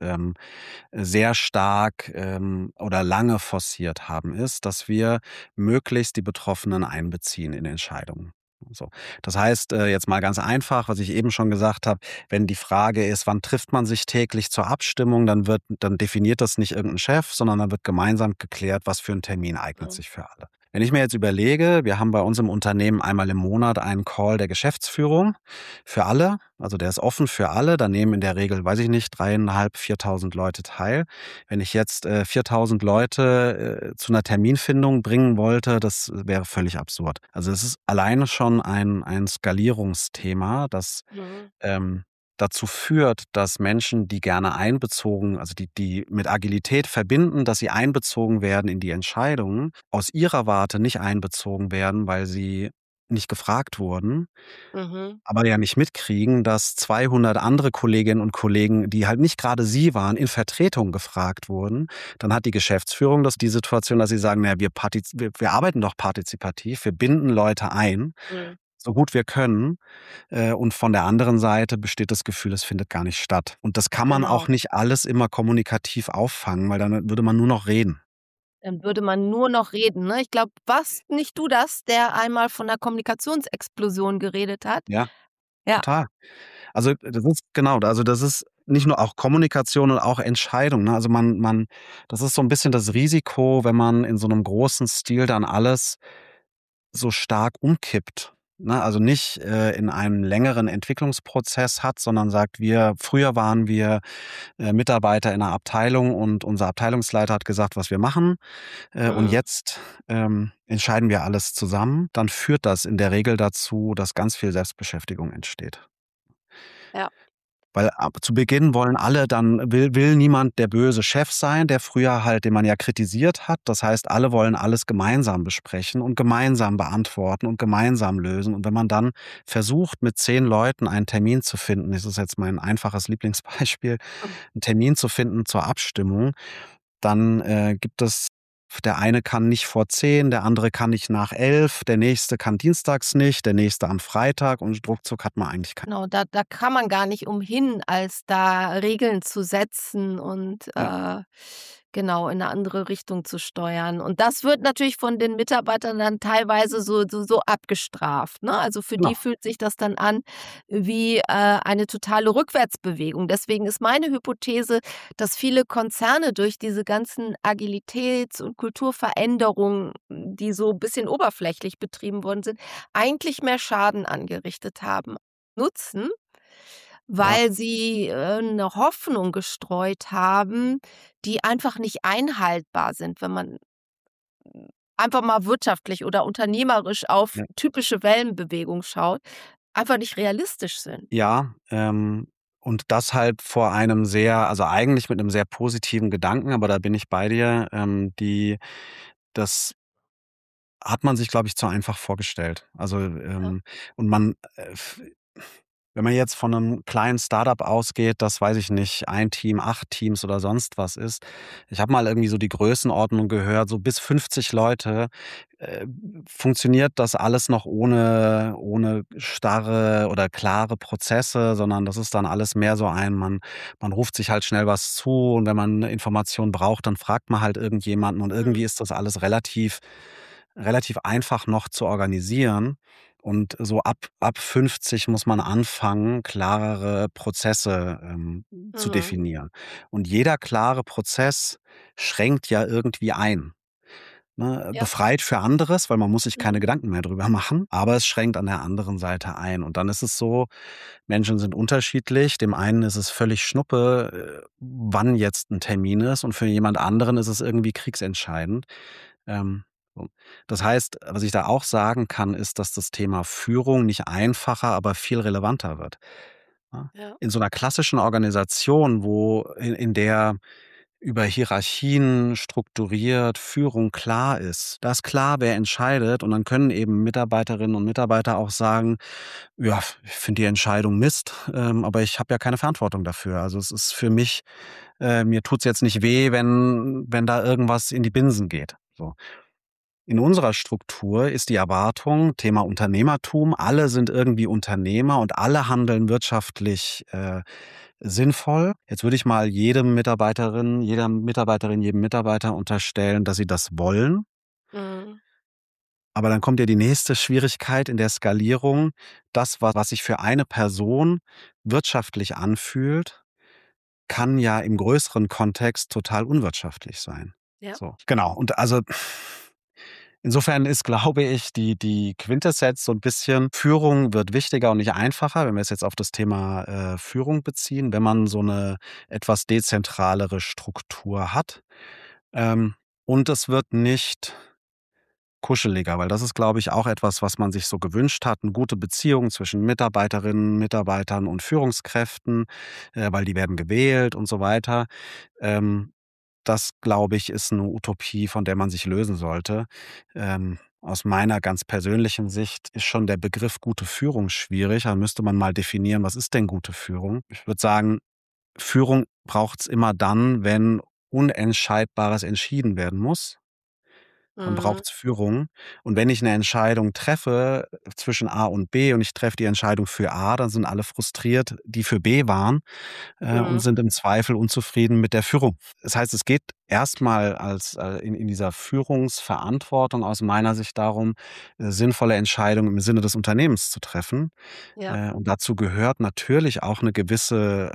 sehr stark, oder lange forciert haben, ist, dass wir möglichst die Betroffenen einbeziehen in Entscheidungen. So. Das heißt, jetzt mal ganz einfach, was ich eben schon gesagt habe, wenn die Frage ist, wann trifft man sich täglich zur Abstimmung, dann definiert das nicht irgendein Chef, sondern dann wird gemeinsam geklärt, was für ein Termin eignet Mhm. sich für alle. Wenn ich mir jetzt überlege, wir haben bei uns im Unternehmen einmal im Monat einen Call der Geschäftsführung für alle. Also der ist offen für alle. Da nehmen in der Regel, weiß ich nicht, 3.500, 4.000 Leute teil. Wenn ich jetzt 4.000 Leute zu einer Terminfindung bringen wollte, das wäre völlig absurd. Also es ist alleine schon ein Skalierungsthema, das Mhm. ähm, dazu führt, dass Menschen, die gerne einbezogen, also die mit Agilität verbinden, dass sie einbezogen werden in die Entscheidungen, aus ihrer Warte nicht einbezogen werden, weil sie nicht gefragt wurden, Mhm. aber ja nicht mitkriegen, dass 200 andere Kolleginnen und Kollegen, die halt nicht gerade sie waren, in Vertretung gefragt wurden. Dann hat die Geschäftsführung die Situation, dass sie sagen, na, wir arbeiten doch partizipativ, wir binden Leute ein, Mhm. so gut wir können. Und von der anderen Seite besteht das Gefühl, es findet gar nicht statt. Und das kann man auch Genau. nicht alles immer kommunikativ auffangen, weil dann würde man nur noch reden. Dann würde man nur noch reden, ne? Ich glaube, warst nicht du das, der einmal von 'ner Kommunikationsexplosion geredet hat? Ja, Ja. total. Also, das ist genau, also das ist nicht nur auch Kommunikation und auch Entscheidung, ne? Also, man das ist so ein bisschen das Risiko, wenn man in so einem großen Stil dann alles so stark umkippt, ne? Also, nicht, in einem längeren Entwicklungsprozess hat, sondern sagt: Früher waren wir, Mitarbeiter in einer Abteilung und unser Abteilungsleiter hat gesagt, was wir machen, und Mhm. jetzt, entscheiden wir alles zusammen. Dann führt das in der Regel dazu, dass ganz viel Selbstbeschäftigung entsteht. Ja. Weil zu Beginn wollen alle dann will niemand der böse Chef sein, der früher halt den man ja kritisiert hat. Das heißt, alle wollen alles gemeinsam besprechen und gemeinsam beantworten und gemeinsam lösen. Und wenn man dann versucht, mit 10 Leuten einen Termin zu finden, das ist jetzt mein einfaches Lieblingsbeispiel, Mhm. einen Termin zu finden zur Abstimmung, dann, gibt es der eine kann nicht vor 10, der andere kann nicht nach 11, der nächste kann dienstags nicht, der nächste am Freitag und ruckzuck hat man eigentlich kein. Genau, da kann man gar nicht umhin, als da Regeln zu setzen und, Ja, genau, in 'ne andere Richtung zu steuern. Und das wird natürlich von den Mitarbeitern dann teilweise so abgestraft, ne? Also, für die genau. fühlt sich das dann an wie, eine totale Rückwärtsbewegung. Deswegen ist meine Hypothese, dass viele Konzerne durch diese ganzen Agilitäts und Kulturveränderungen, die so 'n bisschen oberflächlich betrieben worden sind, eigentlich mehr Schaden angerichtet haben. Nutzen, Ja. weil sie, 'ne Hoffnung gestreut haben, die einfach nicht einhaltbar sind, wenn man einfach mal wirtschaftlich oder unternehmerisch auf Ja. typische Wellenbewegung schaut, einfach nicht realistisch sind. Ja, und das halt vor einem sehr, also eigentlich mit einem sehr positiven Gedanken, aber da bin ich bei dir. Das hat man sich, glaube ich, zu einfach vorgestellt. Also, Ja. und man, wenn man jetzt von einem kleinen Startup ausgeht, das weiß ich nicht, ein Team, 8 Teams oder sonst was ist. Ich habe mal irgendwie so die Größenordnung gehört, so bis 50 Leute, äh, funktioniert das alles noch ohne starre oder klare Prozesse, sondern das ist dann alles mehr so man ruft sich halt schnell was zu und wenn man 'ne Information braucht, dann fragt man halt irgendjemanden und irgendwie Mhm. ist das alles relativ einfach noch zu organisieren. Und so ab 50 muss man anfangen, klarere Prozesse, zu Mhm. definieren. Und jeder klare Prozess schränkt ja irgendwie ein, ne? Ja. Befreit für anderes, weil man muss sich keine Mhm. Gedanken mehr drüber machen, aber es schränkt an der anderen Seite ein. Und dann ist es so, Menschen sind unterschiedlich. Dem einen ist es völlig Schnuppe, wann jetzt ein Termin ist und für jemand anderen ist es irgendwie kriegsentscheidend. Ähm, so. Das heißt, was ich da auch sagen kann, ist, dass das Thema Führung nicht einfacher, aber viel relevanter wird. Ne? Ja. In so einer klassischen Organisation, wo in der über Hierarchien strukturiert Führung klar ist. Da ist klar, wer entscheidet, und dann können eben Mitarbeiterinnen und Mitarbeiter auch sagen: „Ja, ich finde die Entscheidung Mist, aber ich habe ja keine Verantwortung dafür. Also, es ist für mich mir tut's jetzt nicht weh, wenn da irgendwas in die Binsen geht“, so. In unserer Struktur ist die Erwartung, Thema Unternehmertum, alle sind irgendwie Unternehmer und alle handeln wirtschaftlich sinnvoll. Jetzt würde ich mal jedem Mitarbeiter unterstellen, dass sie das wollen. Mhm. Aber dann kommt ja die nächste Schwierigkeit in der Skalierung. Das, was sich für eine Person wirtschaftlich anfühlt, kann ja im größeren Kontext total unwirtschaftlich sein. Ja. So, genau. Und also insofern ist, glaube ich, die Quintessenz so ein bisschen: Führung wird wichtiger und nicht einfacher, wenn wir es jetzt auf das Thema Führung beziehen, wenn man so eine etwas dezentralere Struktur hat. Ähm, und es wird nicht kuscheliger, weil das ist, glaube ich, auch etwas, was man sich so gewünscht hat, 'ne gute Beziehung zwischen Mitarbeiterinnen, Mitarbeitern und Führungskräften, weil die werden gewählt und so weiter. Ähm, Das, glaube ich, ist eine Utopie, von der man sich lösen sollte. Aus meiner ganz persönlichen Sicht ist schon der Begriff gute Führung schwierig. Da müsste man mal definieren, was ist denn gute Führung? Ich würde sagen, Führung braucht's immer dann, wenn Unentscheidbares entschieden werden muss. Dann Mhm. braucht's Führung. Und wenn ich eine Entscheidung treffe zwischen A und B und ich treffe die Entscheidung für A, dann sind alle frustriert, die für B waren, und Mhm. sind im Zweifel unzufrieden mit der Führung. Das heißt, es geht erstmal als in dieser Führungsverantwortung aus meiner Sicht darum, sinnvolle Entscheidungen im Sinne des Unternehmens zu treffen. Ja. Und dazu gehört natürlich auch eine gewisse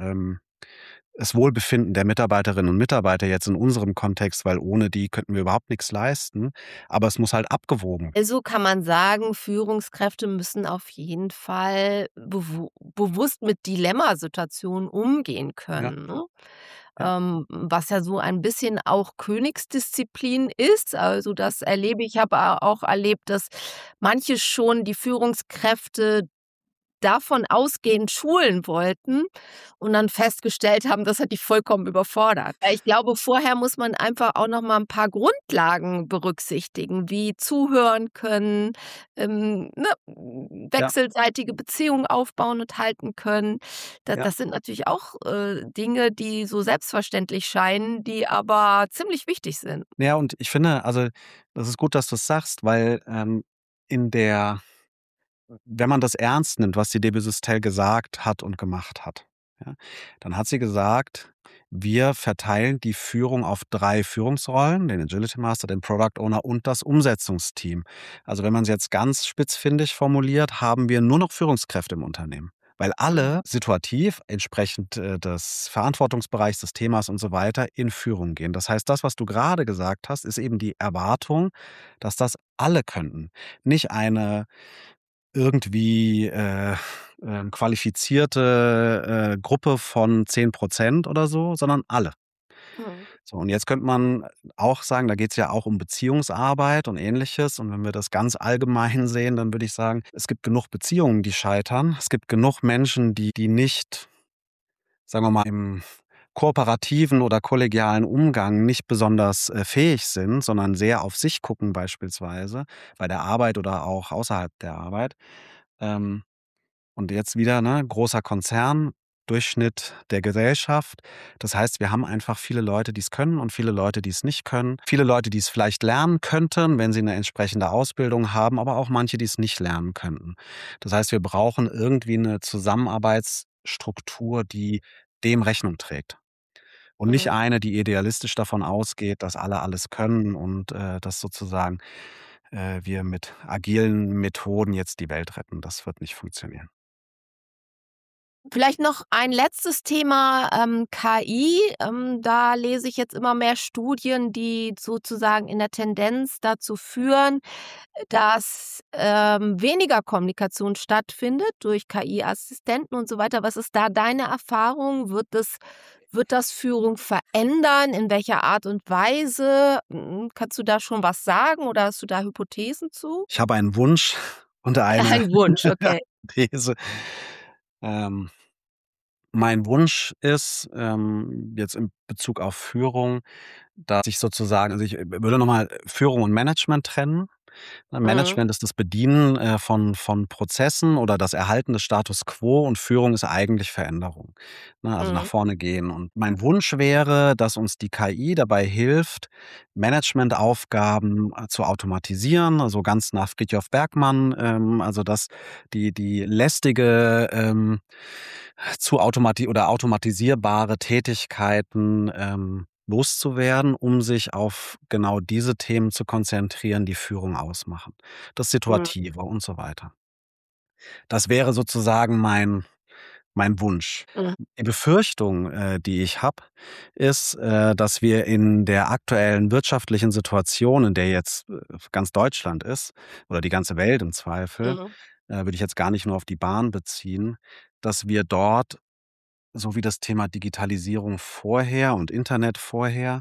das Wohlbefinden der Mitarbeiterinnen und Mitarbeiter jetzt in unserem Kontext, weil ohne die könnten wir überhaupt nichts leisten. Aber es muss halt abgewogen. Also kann man sagen, Führungskräfte müssen auf jeden Fall bewusst mit Dilemmasituationen umgehen Ja, können, ne? ja, Was ja so ein bisschen auch Königsdisziplin ist. Also, das erlebe ich. Ich habe auch erlebt, dass manche schon die Führungskräfte davon ausgehend schulen wollten und dann festgestellt haben, das hat die vollkommen überfordert. Ich glaube, vorher muss man einfach auch noch mal 'n paar Grundlagen berücksichtigen, wie zuhören können, ne, ja, wechselseitige Beziehungen aufbauen und halten können. ja. Das sind natürlich auch, Dinge, die so selbstverständlich scheinen, die aber ziemlich wichtig sind. Ja, und ich finde, also, das ist gut, dass du's sagst, weil, in der wenn man das ernst nimmt, was die de Stel gesagt hat und gemacht hat, ja, dann hat sie gesagt: „Wir verteilen die Führung auf 3 Führungsrollen, den Agility Master, den Product Owner und das Umsetzungsteam.“ Also, wenn man es jetzt ganz spitzfindig formuliert, haben wir nur noch Führungskräfte im Unternehmen, weil Mhm. alle situativ entsprechend, des Verantwortungsbereichs, des Themas und so weiter in Führung gehen. Das heißt, das, was du gerade gesagt hast, ist eben die Erwartung, dass das alle könnten. Nicht eine irgendwie, qualifizierte, Gruppe von 10% oder so, sondern alle. Mhm. So, und jetzt könnte man auch sagen, da geht's ja auch um Beziehungsarbeit und Ähnliches. Und wenn wir das ganz allgemein sehen, dann würde ich sagen, es gibt genug Beziehungen, die scheitern. Es gibt genug Menschen, die nicht, sagen wir mal, im kooperativen oder kollegialen Umgang nicht besonders, fähig sind, sondern sehr auf sich gucken beispielsweise, bei der Arbeit oder auch außerhalb der Arbeit. Ähm Und jetzt wieder, ne, großer Konzern, Durchschnitt der Gesellschaft. Das heißt, wir haben einfach viele Leute, die es können und viele Leute, die es nicht können. Viele Leute, die es vielleicht lernen könnten, wenn sie eine entsprechende Ausbildung haben, aber auch manche, die es nicht lernen könnten. Das heißt, wir brauchen irgendwie eine Zusammenarbeitsstruktur, die dem Rechnung trägt. Und nicht Mhm. eine, die idealistisch davon ausgeht, dass alle alles können und, dass sozusagen, wir mit agilen Methoden jetzt die Welt retten. Das wird nicht funktionieren. Vielleicht noch ein letztes Thema, KI. Da lese ich jetzt immer mehr Studien, die sozusagen in der Tendenz dazu führen, dass, weniger Kommunikation stattfindet durch KI-Assistenten und so weiter. Was ist da deine Erfahrung? Wird das Führung verändern? In welcher Art und Weise? Kannst du da schon was sagen oder hast du da Hypothesen zu? Ich habe einen Wunsch und eine Ein Wunsch, okay. These. Ähm, Mein Wunsch ist, jetzt in Bezug auf Führung, dass ich sozusagen also, ich würde noch mal Führung und Management trennen. Mhm. Management ist das Bedienen, von Prozessen oder das Erhalten des Status quo und Führung ist eigentlich Veränderung, ne, also nach Mhm. vorne gehen. Und mein Wunsch wäre, dass uns die KI dabei hilft, Managementaufgaben, zu automatisieren, also ganz nach Fridtjof Bergmann, also dass die lästige, zu automatisierbare Tätigkeiten, loszuwerden, um sich auf genau diese Themen zu konzentrieren, die Führung ausmachen. Das Mhm. Situative und so weiter. Das wäre sozusagen mein Wunsch. Mhm. Die Befürchtung, die ich habe, ist, dass wir in der aktuellen wirtschaftlichen Situation, in der jetzt, ganz Deutschland ist oder die ganze Welt im Zweifel, Mhm. würde ich jetzt gar nicht nur auf die Bahn beziehen, dass wir dort, so wie das Thema Digitalisierung vorher und Internet vorher,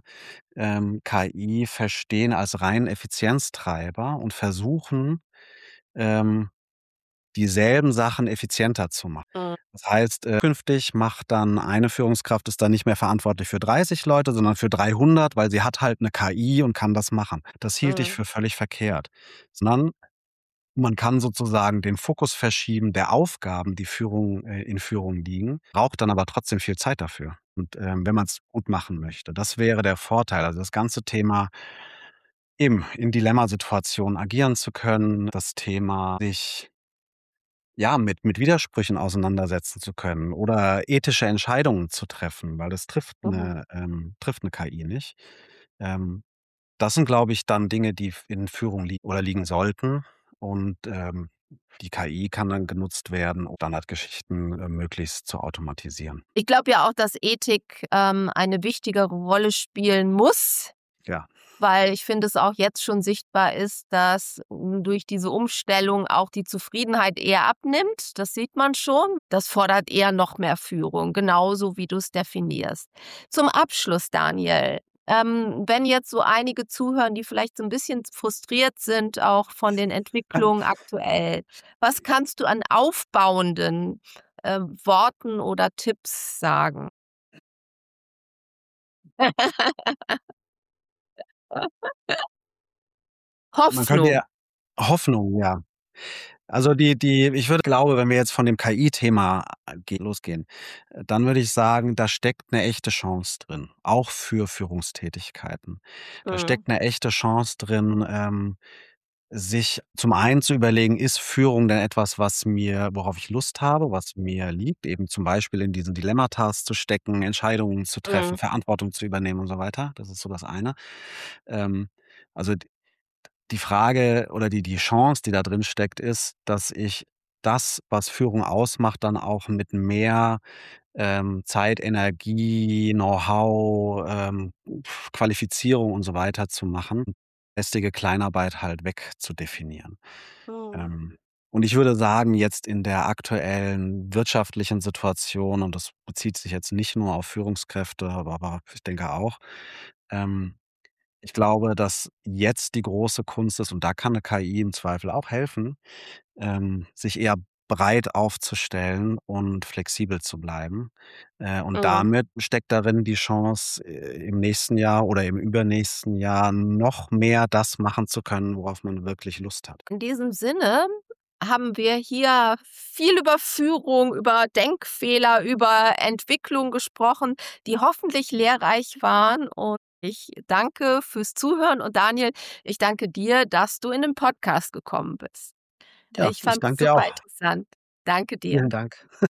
KI verstehen als reinen Effizienztreiber und versuchen, ähm, dieselben Sachen effizienter zu machen. Mhm. Das heißt, künftig macht dann eine Führungskraft ist dann nicht mehr verantwortlich für 30 Leute, sondern für 300, weil sie hat halt 'ne KI und kann das machen. Das hielt ich Mhm. für völlig verkehrt, sondern man kann sozusagen den Fokus verschieben der Aufgaben, die in Führung liegen, braucht dann aber trotzdem viel Zeit dafür. Und, wenn man's gut machen möchte. Das wäre der Vorteil. Also, das ganze Thema eben in Dilemmasituationen agieren zu können, das Thema sich, ja, mit Widersprüchen auseinandersetzen zu können oder ethische Entscheidungen zu treffen, weil das Mhm. trifft 'ne KI nicht. Ähm, Das sind, glaube ich, dann Dinge, die in Führung liegen sollten. Und, die KI kann dann genutzt werden, um Standardgeschichten, möglichst zu automatisieren. Ich glaube ja auch, dass Ethik, eine wichtigere Rolle spielen muss, Ja. weil ich finde, es auch jetzt schon sichtbar ist, dass durch diese Umstellung auch die Zufriedenheit eher abnimmt. Das sieht man schon. Das fordert eher noch mehr Führung, genauso wie du es definierst. Zum Abschluss, Daniel, wenn jetzt so einige zuhören, die vielleicht so ein bisschen frustriert sind, auch von den Entwicklungen aktuell, was kannst du an aufbauenden, Worten oder Tipps sagen? Man könnte Hoffnung. ja Hoffnung, ja. Also, ich würde glaube, wenn wir jetzt von dem KI-Thema losgehen, dann würde ich sagen, da steckt 'ne echte Chance drin, auch für Führungstätigkeiten. Da Mhm. steckt 'ne echte Chance drin, sich zum einen zu überlegen: „Ist Führung denn etwas, worauf ich Lust habe, was mir liegt?“ Eben zum Beispiel in diesen Dilemmata zu stecken, Entscheidungen zu treffen, Mhm. Verantwortung zu übernehmen und so weiter. Das ist so das eine. Ähm, also die Frage oder die Chance, die da drin steckt, ist, dass ich das, was Führung ausmacht, dann auch mit mehr, Zeit, Energie, Know-how, Qualifizierung und so weiter zu machen, lästige Kleinarbeit halt wegzudefinieren. Mhm. Ähm, und ich würde sagen, jetzt in der aktuellen wirtschaftlichen Situation, und das bezieht sich jetzt nicht nur auf Führungskräfte, aber ich denke auch, ähm ich glaube, dass jetzt die große Kunst ist, und da kann 'ne KI im Zweifel auch helfen, sich eher breit aufzustellen und flexibel zu bleiben. Und Mhm. damit steckt darin die Chance, im nächsten Jahr oder im übernächsten Jahr noch mehr das machen zu können, worauf man wirklich Lust hat. In diesem Sinne haben wir hier viel über Führung, über Denkfehler, über Entwicklung gesprochen, die hoffentlich lehrreich waren. Und ich danke fürs Zuhören. Und Daniel, ich danke dir, dass du in den Podcast gekommen bist. Ja, Ich ich fand es danke dir super auch. interessant. Danke dir. Vielen Dank.